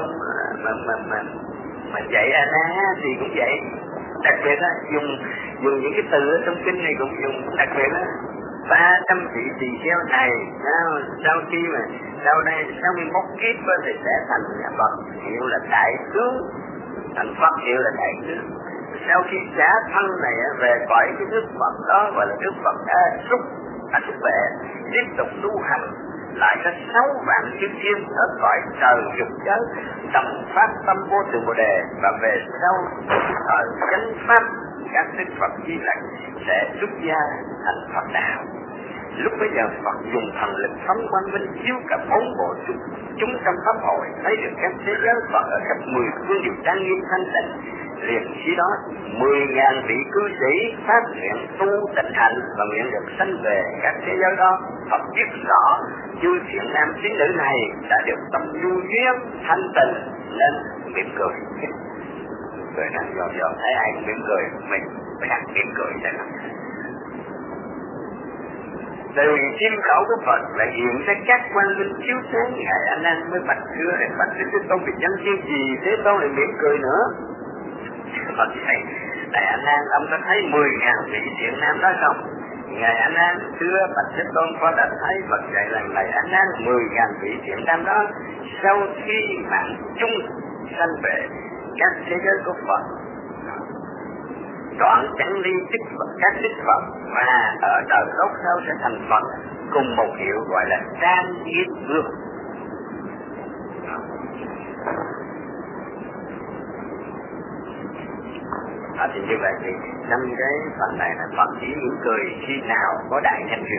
mà dạy A Nan thì cũng vậy. Đặc biệt á, dùng những cái từ ở trong kinh này cũng dùng đặc biệt á. 300 vị tỳ kheo này sau khi mà sau đây 61 kiếp thì sẽ thành Phật, hiệu là đại tướng, thành Phật hiệu là đại tướng. Sau khi trả thân này về cõi cái Đức Phật đó gọi là Đức Phật A Xúc Bệ, tiếp tục tu hành lại có 6 vạn kiếp thiên ở cõi trời dục giới, tầm phát tâm vô thượng Bồ Đề, và về sau thời chánh pháp các Đức Phật Di Lặc sẽ xuất gia thành Phật đạo. Lúc bây giờ Phật dùng thần lực phóng quang vinh chiếu cả 4 bộ chúng trong pháp hội, thấy được các thế giới Phật ở khắp 10 phương đều trang nghiêm thanh tịnh. Liền khi đó 10.000 vị cư sĩ phát nguyện tu tịnh hạnh và nguyện được sanh về các thế giới đó. Phật biết rõ chư thiện nam tín nữ này đã được tâm nhu duyên thanh tịnh nên mỉm cười. Cười năng dò thấy ai cũng mỉm cười, mình phải đặt mỉm cười cho nó. Từ kim khẩu của Phật lại hiện ra các quang minh chiếu sáng. Ngài A Nan mới bạch thưa để bạch Đức Thế Tôn, vì nhân duyên gì Thế Tôn lại mỉm cười nữa? Phật dạy: này A Nan, ông có thấy 10.000 vị thiện nam đó không? Ngài A Nan thưa bạch Thế Tôn, con đã thấy. Phật dạy rằng: này A Nan, 10.000 vị thiện nam đó sau khi mạng chung sanh về các thế giới của Phật, đoạn chẳng ly tích Phật, các tích Phật, và ở đời tốt sau sẽ thành Phật, cùng một hiệu gọi là Trang Nghiêm Vương. Thì như vậy thì năm cái phần này là Phật chỉ mỉm cười khi nào có đại nhân duyên.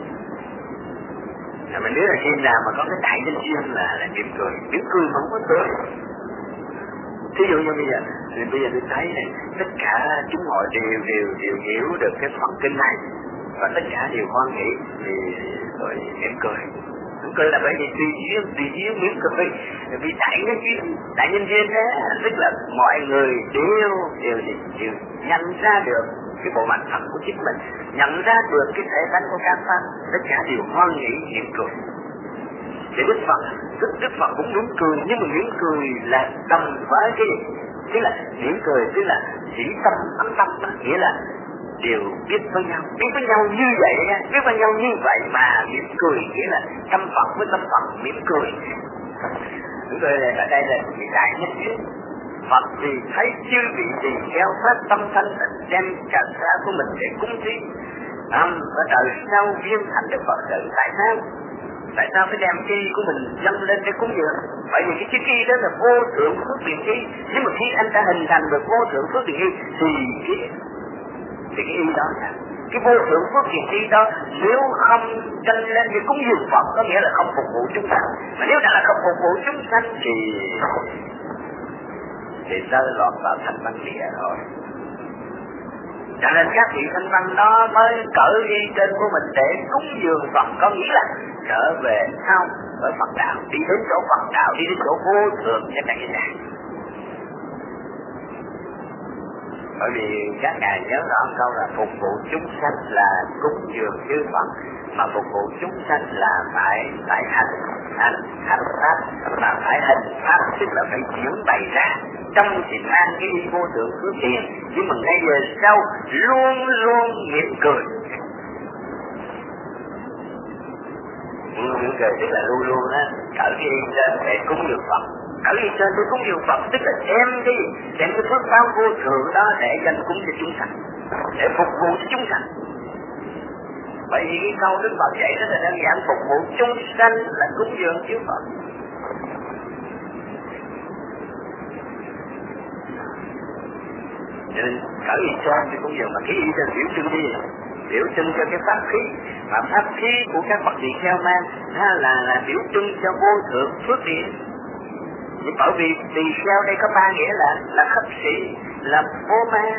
Mình biết là khi nào mà có cái đại nhân duyên là mỉm cười mà không có cười. Thí dụ như bây giờ tôi thấy này, tất cả chúng họ đều hiểu được cái phần kinh này và tất cả đều hoan hỷ thì rồi mỉm cười. Mỉm cười là bởi vì tùy duyên mỉm cười. Vì đại nhân duyên đó, tức là mọi người đều nhận ra được cái bộ mặt thật của chính mình, nhận ra được cái thể tánh của các pháp, tất cả đều hoan hỷ mỉm cười. Thì Đức Phật cũng mỉm cười, nhưng mà mỉm cười là đồng với cái gì? Tức là mỉm cười tức là chỉ tâm ấm tâm đó, nghĩa là đều biết với nhau như vậy, biết với nhau như vậy mà mỉm cười, nghĩa là tâm Phật với tâm Phật mỉm cười. Mỉm cười là ở đây là vị đại nhất duyên. Phật thì thấy chư vị tỳ kheo phát tâm thanh tịnh, đem cả xa của mình để cúng thí. Và đời sau viên thành được Phật tử. Tại sao phải đem chi của mình dâng lên để cúng dường? Bởi vì cái chiếc chi đó là vô thượng phước điền chi. Nhưng mà khi anh ta hình thành được vô thượng phước điền chi thì cái ý đó là cái vô thượng phước điền chi đó nếu không dâng lên để cúng dường Phật có nghĩa là không phục vụ chúng sanh. Mà nếu đã là không phục vụ chúng sanh thì rơi lọt vào thành văn địa rồi. Cho nên các vị thanh văn đó mới cởi y trên của mình để cúng dường Phật, có nghĩa là trở về sau ở Phật đạo, đi đến chỗ Phật đạo, đi đến chỗ vô thường cho cả nhà. Bởi vì các ngài nhớ rõ câu là phục vụ chúng sanh là cúng dường chư Phật, mà phục vụ chúng sanh là phải hành pháp, mà phải hành pháp tức là phải diễn bày ra. Trong thì mang cái ý vô thượng phước điền, nhưng mà ngay giờ sau luôn luôn mỉm cười. Mỉm cười tức là luôn luôn á cởi cái ý trên để cúng dường Phật. Cởi ý trên để cúng dường Phật tức là đem cái phước báo vô thượng đó để dâng cúng cho chúng sanh, để phục vụ cho chúng sanh. Bởi vì cái câu Đức Phật dạy rất là đơn giản, phục vụ chúng sanh là cúng dường chư Phật. Cho nên cởi y trên thì cũng dường, mà cái y trên biểu trưng đi, biểu trưng cho cái pháp khí, mà pháp khí của các bậc tỳ kheo mang là biểu trưng cho vô thượng phước điển. Bởi vì tỳ kheo đây có ba nghĩa là khất sĩ, là vô ma,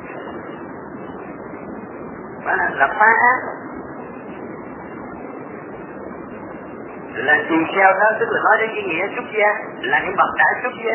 là phá ác. Là tỳ kheo đó tức là nói đến cái nghĩa xuất gia, là những bậc đại xuất gia.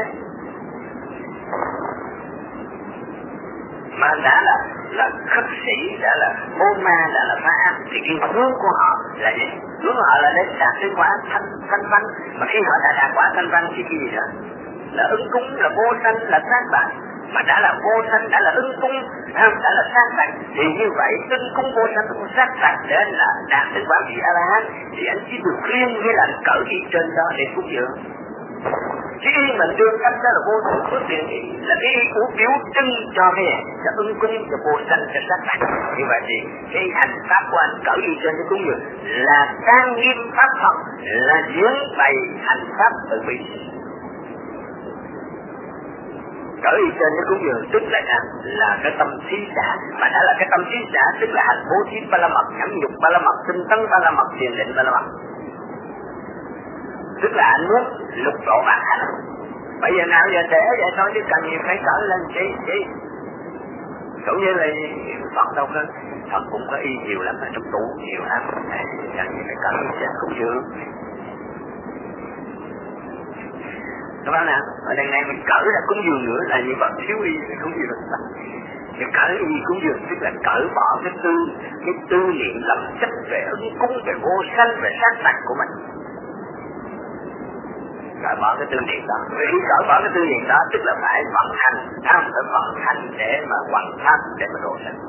Mà đã là khất sĩ, đã là vô ma, đã là phá ác, thì cái hướng của họ là gì? Hướng của họ là đến đạt cái quả thanh văn. Mà khi họ đã đạt quả thanh văn thì cái gì nữa? Là ứng cúng, là vô sanh, là sát bạch. Mà đã là vô sanh, đã là ứng cúng, đã là sát bạch, thì như vậy ứng cúng vô sanh, vô sát bạch để anh là đạt đến quả vị A-la-hán, thì anh chỉ được riêng với là cởi đi trên đó để cúng dường. Cái ý mình đưa cách đó là vô thượng phước điển, là cái ý của biểu trưng cho cái này, cho ứng cúng, cho vô sanh, cho sát bạch. Như vậy thì cái hành pháp của anh cởi đi trên cái cúng dường là trang nghiêm pháp Phật, là diễn bày hành pháp từ bi. Cởi đi trên cái cúng dường tức là cái tâm thí xã, mà đã là cái tâm thí xã tức là hành bố thí ba la mật, nhẫn nhục ba la mật, tinh tấn ba la mật, thiền định ba la mật. Tức là anh muốn lục độ bản hành. Bây giờ nào giờ trẻ vậy thôi chứ cần gì phải cởi lên chi. Cũng như là Phật đâu có, Phật cũng có y nhiều lắm, ở trong tủ nhiều lắm, cần gì phải cởi trên cúng dường. Các bạn nào, ở đằng này mình cởi ra cúng dường nữa là như vậy thiếu y thì cúng dường. Cái cởi y cúng dường tức là cởi bỏ cái tư niệm lầm chấp về ứng cúng, về vô sanh, về sát sạch của mình. Cởi bỏ cái tư niệm đó. Vì cởi bỏ cái tư niệm đó tức là phải vận hành, phải vận hành để mà hoàn pháp, để mà độ sanh.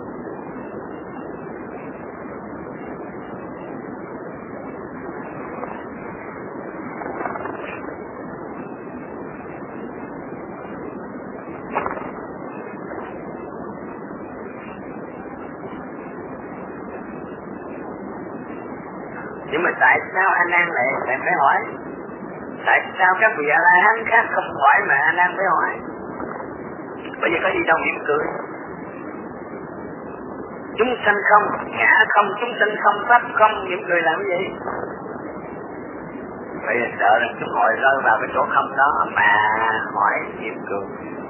Nhưng mà tại sao A Nan lại phải hỏi? Tại sao các vị A La Hán khác không hỏi mà A Nan phải hỏi? Bởi vì có gì đâu mỉm cười. chúng sanh không, ngã không, chúng sanh không, pháp không, mỉm cười làm gì? Bây giờ sợ rằng chúng ngồi rơi vào cái chỗ không đó mà hỏi mỉm cười.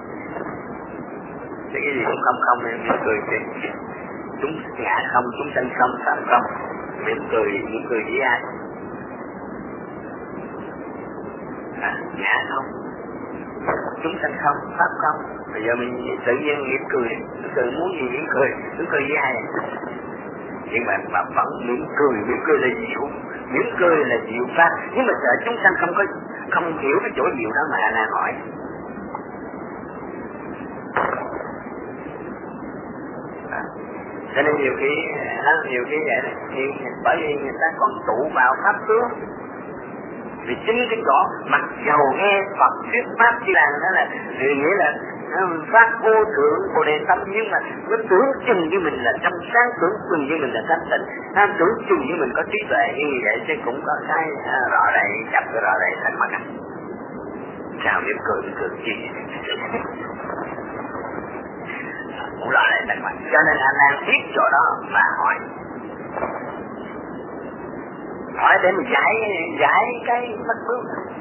Thì cái gì cũng không nên mỉm cười chứ. Chúng ngã không, chúng sanh không, pháp không, mỉm cười với ai? Ngã không, chúng sanh không, pháp không. Bây giờ mình tự nhiên mỉm cười muốn gì mỉm cười với ai? Nhưng mà vẫn mỉm cười là dịu, mỉm cười là dịu pháp. Nhưng mà sợ chúng sanh không hiểu cái chỗ dịu đó mà là hỏi. Cho nên nhiều khi vậy này, bởi vì người ta còn tụ vào pháp tướng. Vì chính cái chỗ mặc dầu nghe Phật thuyết pháp chỉ là nó là nghĩa là pháp vô thượng Bồ Đề tâm, nhưng mà nó tưởng chừng như mình là trong sáng, tưởng chừng như mình là thanh tịnh, tưởng chừng như mình có trí tuệ như vậy, chứ cũng có cái rõ ràng chặt cái rõ ràng thành mặt. Sao mỉm cười chi? Cũng rõ ràng thành mặt. Cho nên anh đang biết chỗ đó mà hỏi để mình giải cái mất bước.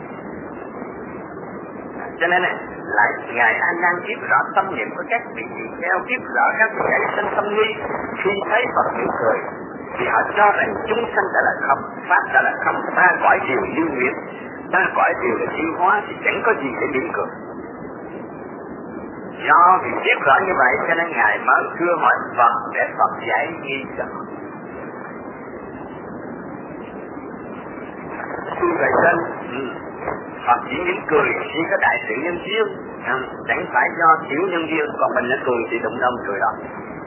Cho nên này, lại Ngài An đang biết rõ tâm niệm của các vị tỳ kheo, biết rõ các vị ấy sinh tâm nghi. Khi thấy Phật mỉm cười thì họ cho rằng chúng sanh đã là không, pháp đã là không, ba cõi đều lưu nguyện, ba cõi đều là siêu hóa, thì chẳng có gì để mỉm cười. Do vì biết rõ như vậy cho nên Ngài mới thưa hỏi Phật để Phật giải nghi cho. Khi vậy nên Phật chỉ mỉm cười khi có đại sự nhân duyên, chẳng phải do thiếu nhân duyên. Còn mình nó cười thì đụng đông cười đó,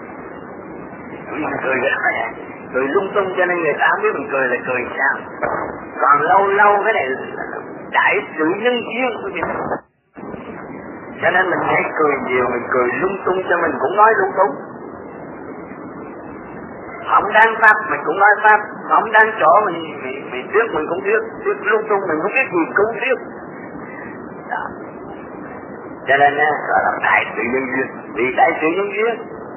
cười cái đó này, cười lung tung, cho nên người ta không biết mình cười là cười sao. Còn lâu cái này đại sự nhân duyên của mình, cho nên mình hãy cười nhiều, mình cười lung tung cho mình cũng nói lung tung. Không đáng pháp mình cũng nói pháp, không đáng chỗ mình thuyết mình cũng thuyết lung tung, mình không biết gì cũng thuyết. Đó. Cho nên gọi là đại sự nhân duyên, vì đại sự nhân duyên.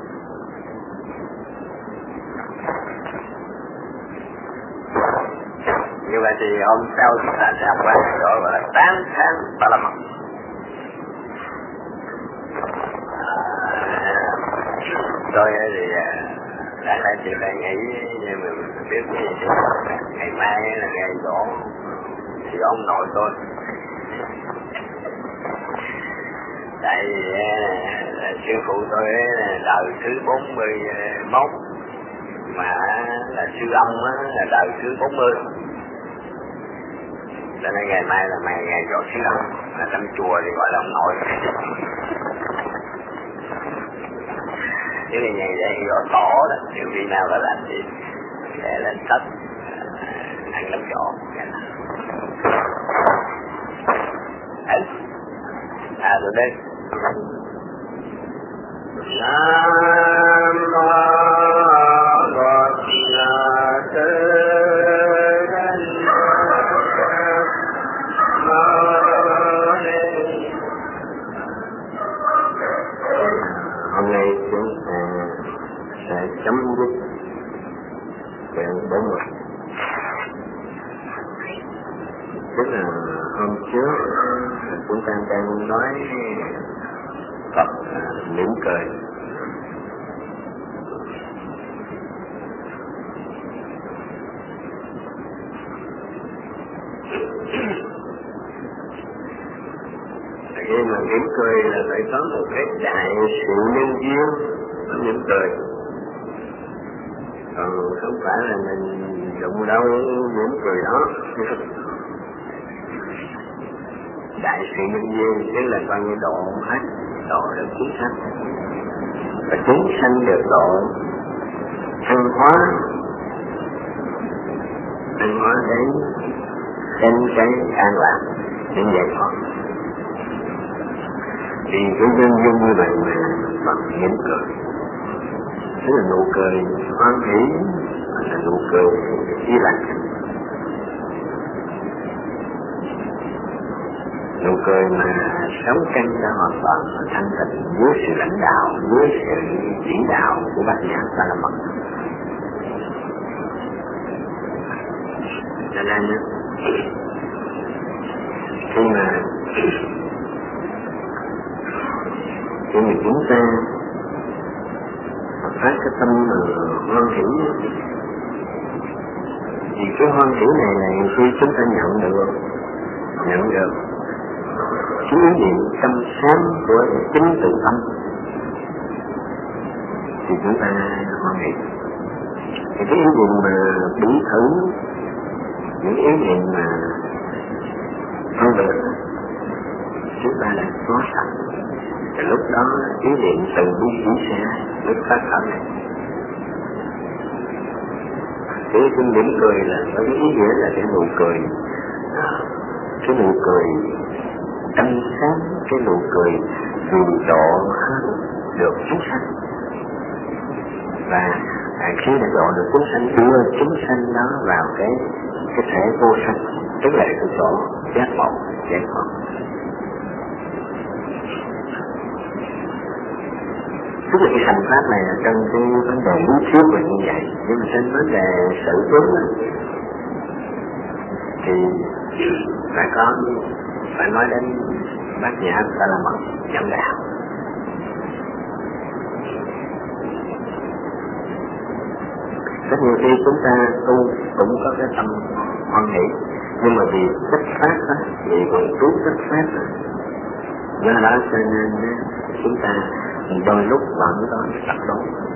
Như vậy thì hôm sau chúng ta sẽ học qua chỗ gọi là tán thán ba la mật. Tôi thì đáng lẽ chị phải nghĩ, nhưng mà mình biết cái gì ngày mai là ngày dỗ thì ông nội tôi. Tại vì sư phụ tôi là đời thứ 41, mà là sư ông là đời thứ 40. Cho nên ngày mai là ngày dỗ sư ông, mà trong chùa thì gọi là ông nội. Chứ ngày đây gọi tổ đó, nếu khi nào có làm gì để lên tất ăn lắm chỗ. Rồi đây Nam Mô Bổn Sư hôm nay chúng ta sẽ chấm dứt chuyện 40. Tức là hôm trước chúng ta đang nói Phật mỉm cười. Khi mà mỉm cười là phải có một cái đại sự nhân duyên nó mỉm cười, còn không phải là mình đụng đâu mỉm cười đó. Đại sự nhân duyên tức là coi như độ hết, độ được chúng sanh, và chúng sanh được độ thăng hóa đến cái an lạc, đến giải thoát. Vì cái nhân duyên như vậy mà Phật mỉm cười, tức là nụ cười hoan hỷ, là nụ cười ý lạc. nụ cười mà sống tranh đã hoàn toàn thanh tịnh dưới sự lãnh đạo, dưới sự chỉ đạo của Bát Nhã Ba La Mật. Cho nên khi mà chúng ta phát cái tâm hoan hỷ, thì cái hoan hỷ này là khi chúng ta nhận được cái ý niệm tâm sáng của chính tự tâm thì chúng ta hoan hỷ. Thì cái ý niệm mà bí thử, những ý niệm mà không được chúng ta đã có sẵn, thì lúc đó ý niệm từ bi chỉ sẽ được phát khởi này. Cái điểm cười là có ý nghĩa là cái nụ cười, cái nụ cười tâm sáng, cái nụ cười vì độ hơn được chúng sanh. Và khi đã độ được chúng sanh, đưa chúng sanh đó vào cái thể vô sanh, tức là cái chỗ giác ngộ, giải thoát. Tức là cái hành pháp này là trong cái vấn đề lý thuyết là như vậy, nhưng mà trên vấn đề sự đúng thì phải nói đến Bát Nhã Ba La Mật nhận đạo. Rất nhiều khi chúng ta tu cũng có cái tâm hoan hỷ, nhưng mà vì chất phát đó, vì còn trú chất phát đó, do đó cho nên chúng ta đôi lúc vẫn có tập đố,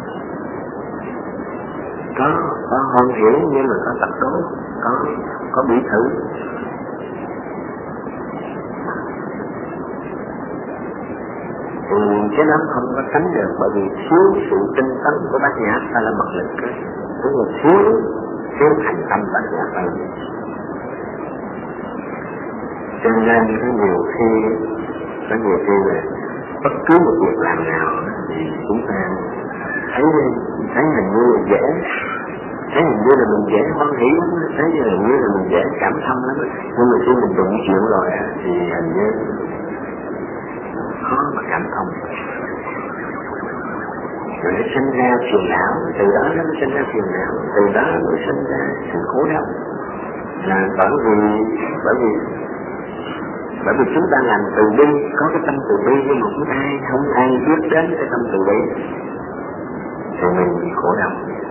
có hoan hỷ nhưng mà có tập đố, có bị thử. Thì cái đó không có tránh được, bởi vì thiếu sự tinh tấn của Bát Nhã Ba La Mật lực, tức là thiếu thành tâm Bát Nhã Ba La Mật. Cho nên có nhiều khi là bất cứ một việc làm nào thì chúng ta thấy hình như là dễ, thấy hình như là mình dễ hoan hỷ lắm, thấy hình như là mình dễ cảm thông lắm, nhưng mà khi mình đụng chuyện rồi thì hình như khó mà cảm thông. Rồi nó sinh ra phiền não, từ đó nó sinh ra phiền não, từ đó nó sinh ra sự khổ đau. Là bởi vì chúng ta làm từ bi, có cái tâm từ bi nhưng mà không ai biết đến cái tâm từ bi thì mình khổ đau.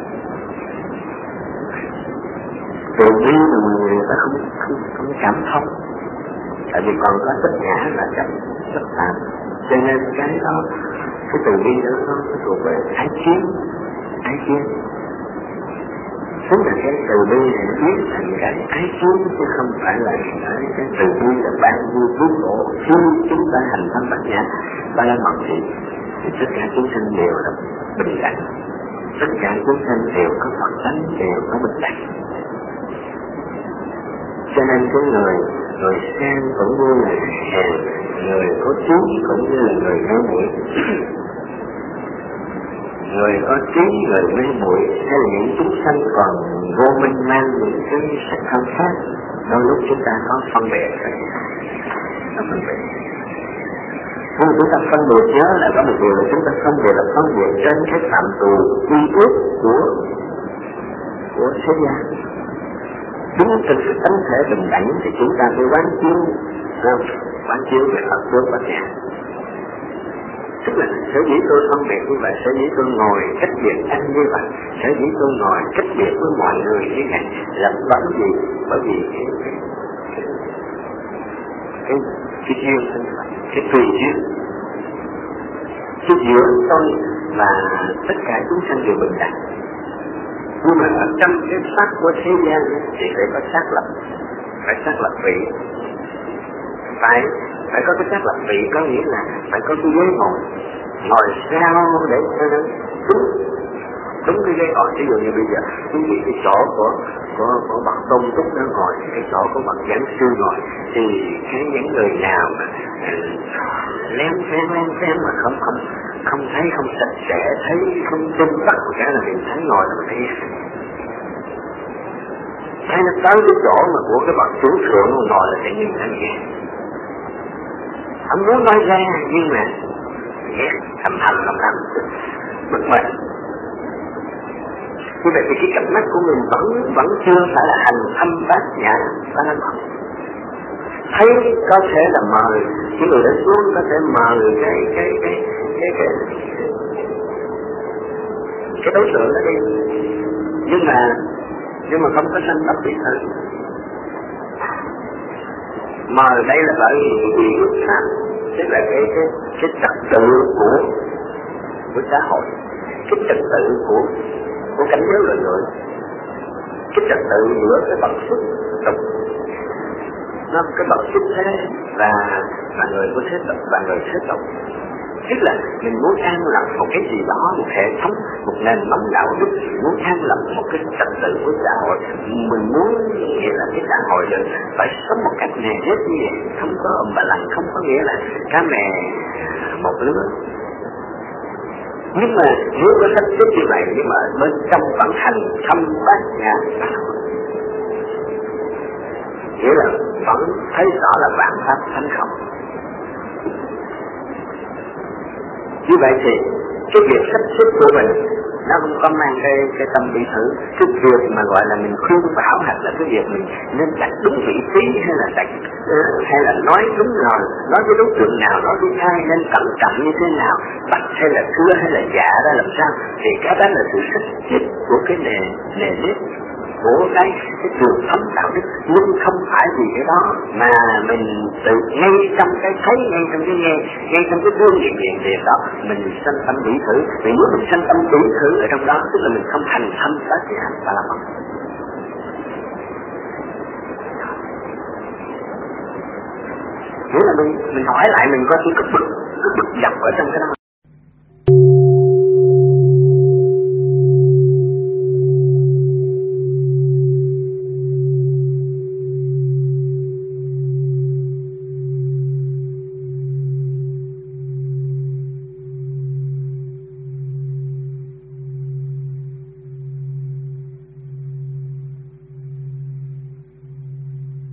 Từ bi mà người ta không cảm thông, tại vì còn có tất ngã là chấp tạm, cho nên cái đó, cái từ bi đó nó thuộc về ái kiến. Tức là cái từ bi này biến thành cái ái kiến, chứ không phải là cái từ bi là bao nhiêu cứu khổ. Khi chúng ta hành tâm Bát Nhã Ba La Mật thì tất cả chúng sanh đều là bình đẳng, tất cả chúng sanh đều có Phật tánh, đều có bình đẳng. Cho nên cái người sang cũng như là hèn, người có trí cũng như là người mê muội. Người có trí, người mê muội hay là những chúng sanh còn vô minh mang những cái sắc thân khác, đôi lúc chúng ta có phân biệt. Nhưng chúng ta phân biệt, nhớ là có một điều là chúng ta phân biệt trên cái phạm trù quy ước của thế gian. Đúng trên cái tánh thể bình đẳng thì chúng ta phải quán chiếu về Phật tướng Bát Nhã. Tức là sở dĩ tôi phân biệt như vậy, sở dĩ tôi ngồi cách biệt anh như vậy, sở dĩ tôi ngồi cách biệt với mọi người như vậy là bởi vì cái duyên như vậy, cái tùy duyên. Chứ giữa tôi và tất cả chúng sanh đều bình đẳng. Nhưng mà ở trong cái pháp của thế gian thì phải có xác lập vị, phải có cái xác lập vị, có nghĩa là phải có cái ghế ngồi sao để cho nó đúng cái ghế ngồi. Ví dụ như bây giờ quý vị cái chỗ của bậc tôn túc nó ngồi, cái chỗ của bậc giảng sư ngồi, thì những người nào mà lén phén mà không thấy, không sạch sẽ, thấy không tinh tắc một cái là mình thấy ngồi là mình thấy nó tới cái chỗ mà của cái bậc chủ thượng ngồi là sẽ nhìn thấy gì. Ông muốn nói ra nhưng mà ghét thầm lòng lắm bực mình. Như vậy thì cái cặp mắt của mình vẫn chưa phải là hành thâm bát nhã ba la mật. Thấy có thể là mời cái người đã xuống, có thể mời cái đối tượng đó đi, nhưng mà không có sanh tâm biệt thự. Mời đây là bởi vì luật pháp, tức là cái trật tự của xã hội, cái trật tự của cảnh giới loài người, cái trật tự giữa cái bậc xuất tục, nó cái bậc xuất thế và người của thế tục và người thế tục. Tức là mình muốn an lập một cái gì đó, một hệ thống, một nền móng đạo đức, muốn an lập một cái trật tự của xã hội, mình muốn nghĩa là cái xã hội được phải sống một cách nề nếp như vậy, không có bà lằng, không có nghĩa là cá mè một lứa. Nhưng mà nếu có sắp xếp như vậy, nhưng mà bên trong vận hành thâm bát nhã, nghĩa là vẫn thấy rõ là vạn pháp thánh không. Như vậy thì cái việc sắp xếp của mình nó không có mang cái tâm bị thử. Cái việc mà gọi là mình khuyên bảo hoặc là cái việc mình nên đặt đúng vị trí hay là nói đúng rồi, nói với đối tượng nào, nói với ai, nên cẩn trọng như thế nào, bạch hay là thưa hay là dạ ra làm sao, thì cái đó là sự sắp xếp của cái nề nếp của cái truyền thống đạo đức, nhưng không phải vì cái đó mà mình tự ngay trong cái thấy, ngay trong cái nghe, ngay trong cái đương việc đó mình sanh tâm bị thử. Vì nếu mình sanh tâm bị thử ở trong đó tức là mình không hành thâm bát nhã ba la mật. Nghĩa là mình hỏi lại mình có cái bực dọc ở trong cái đó.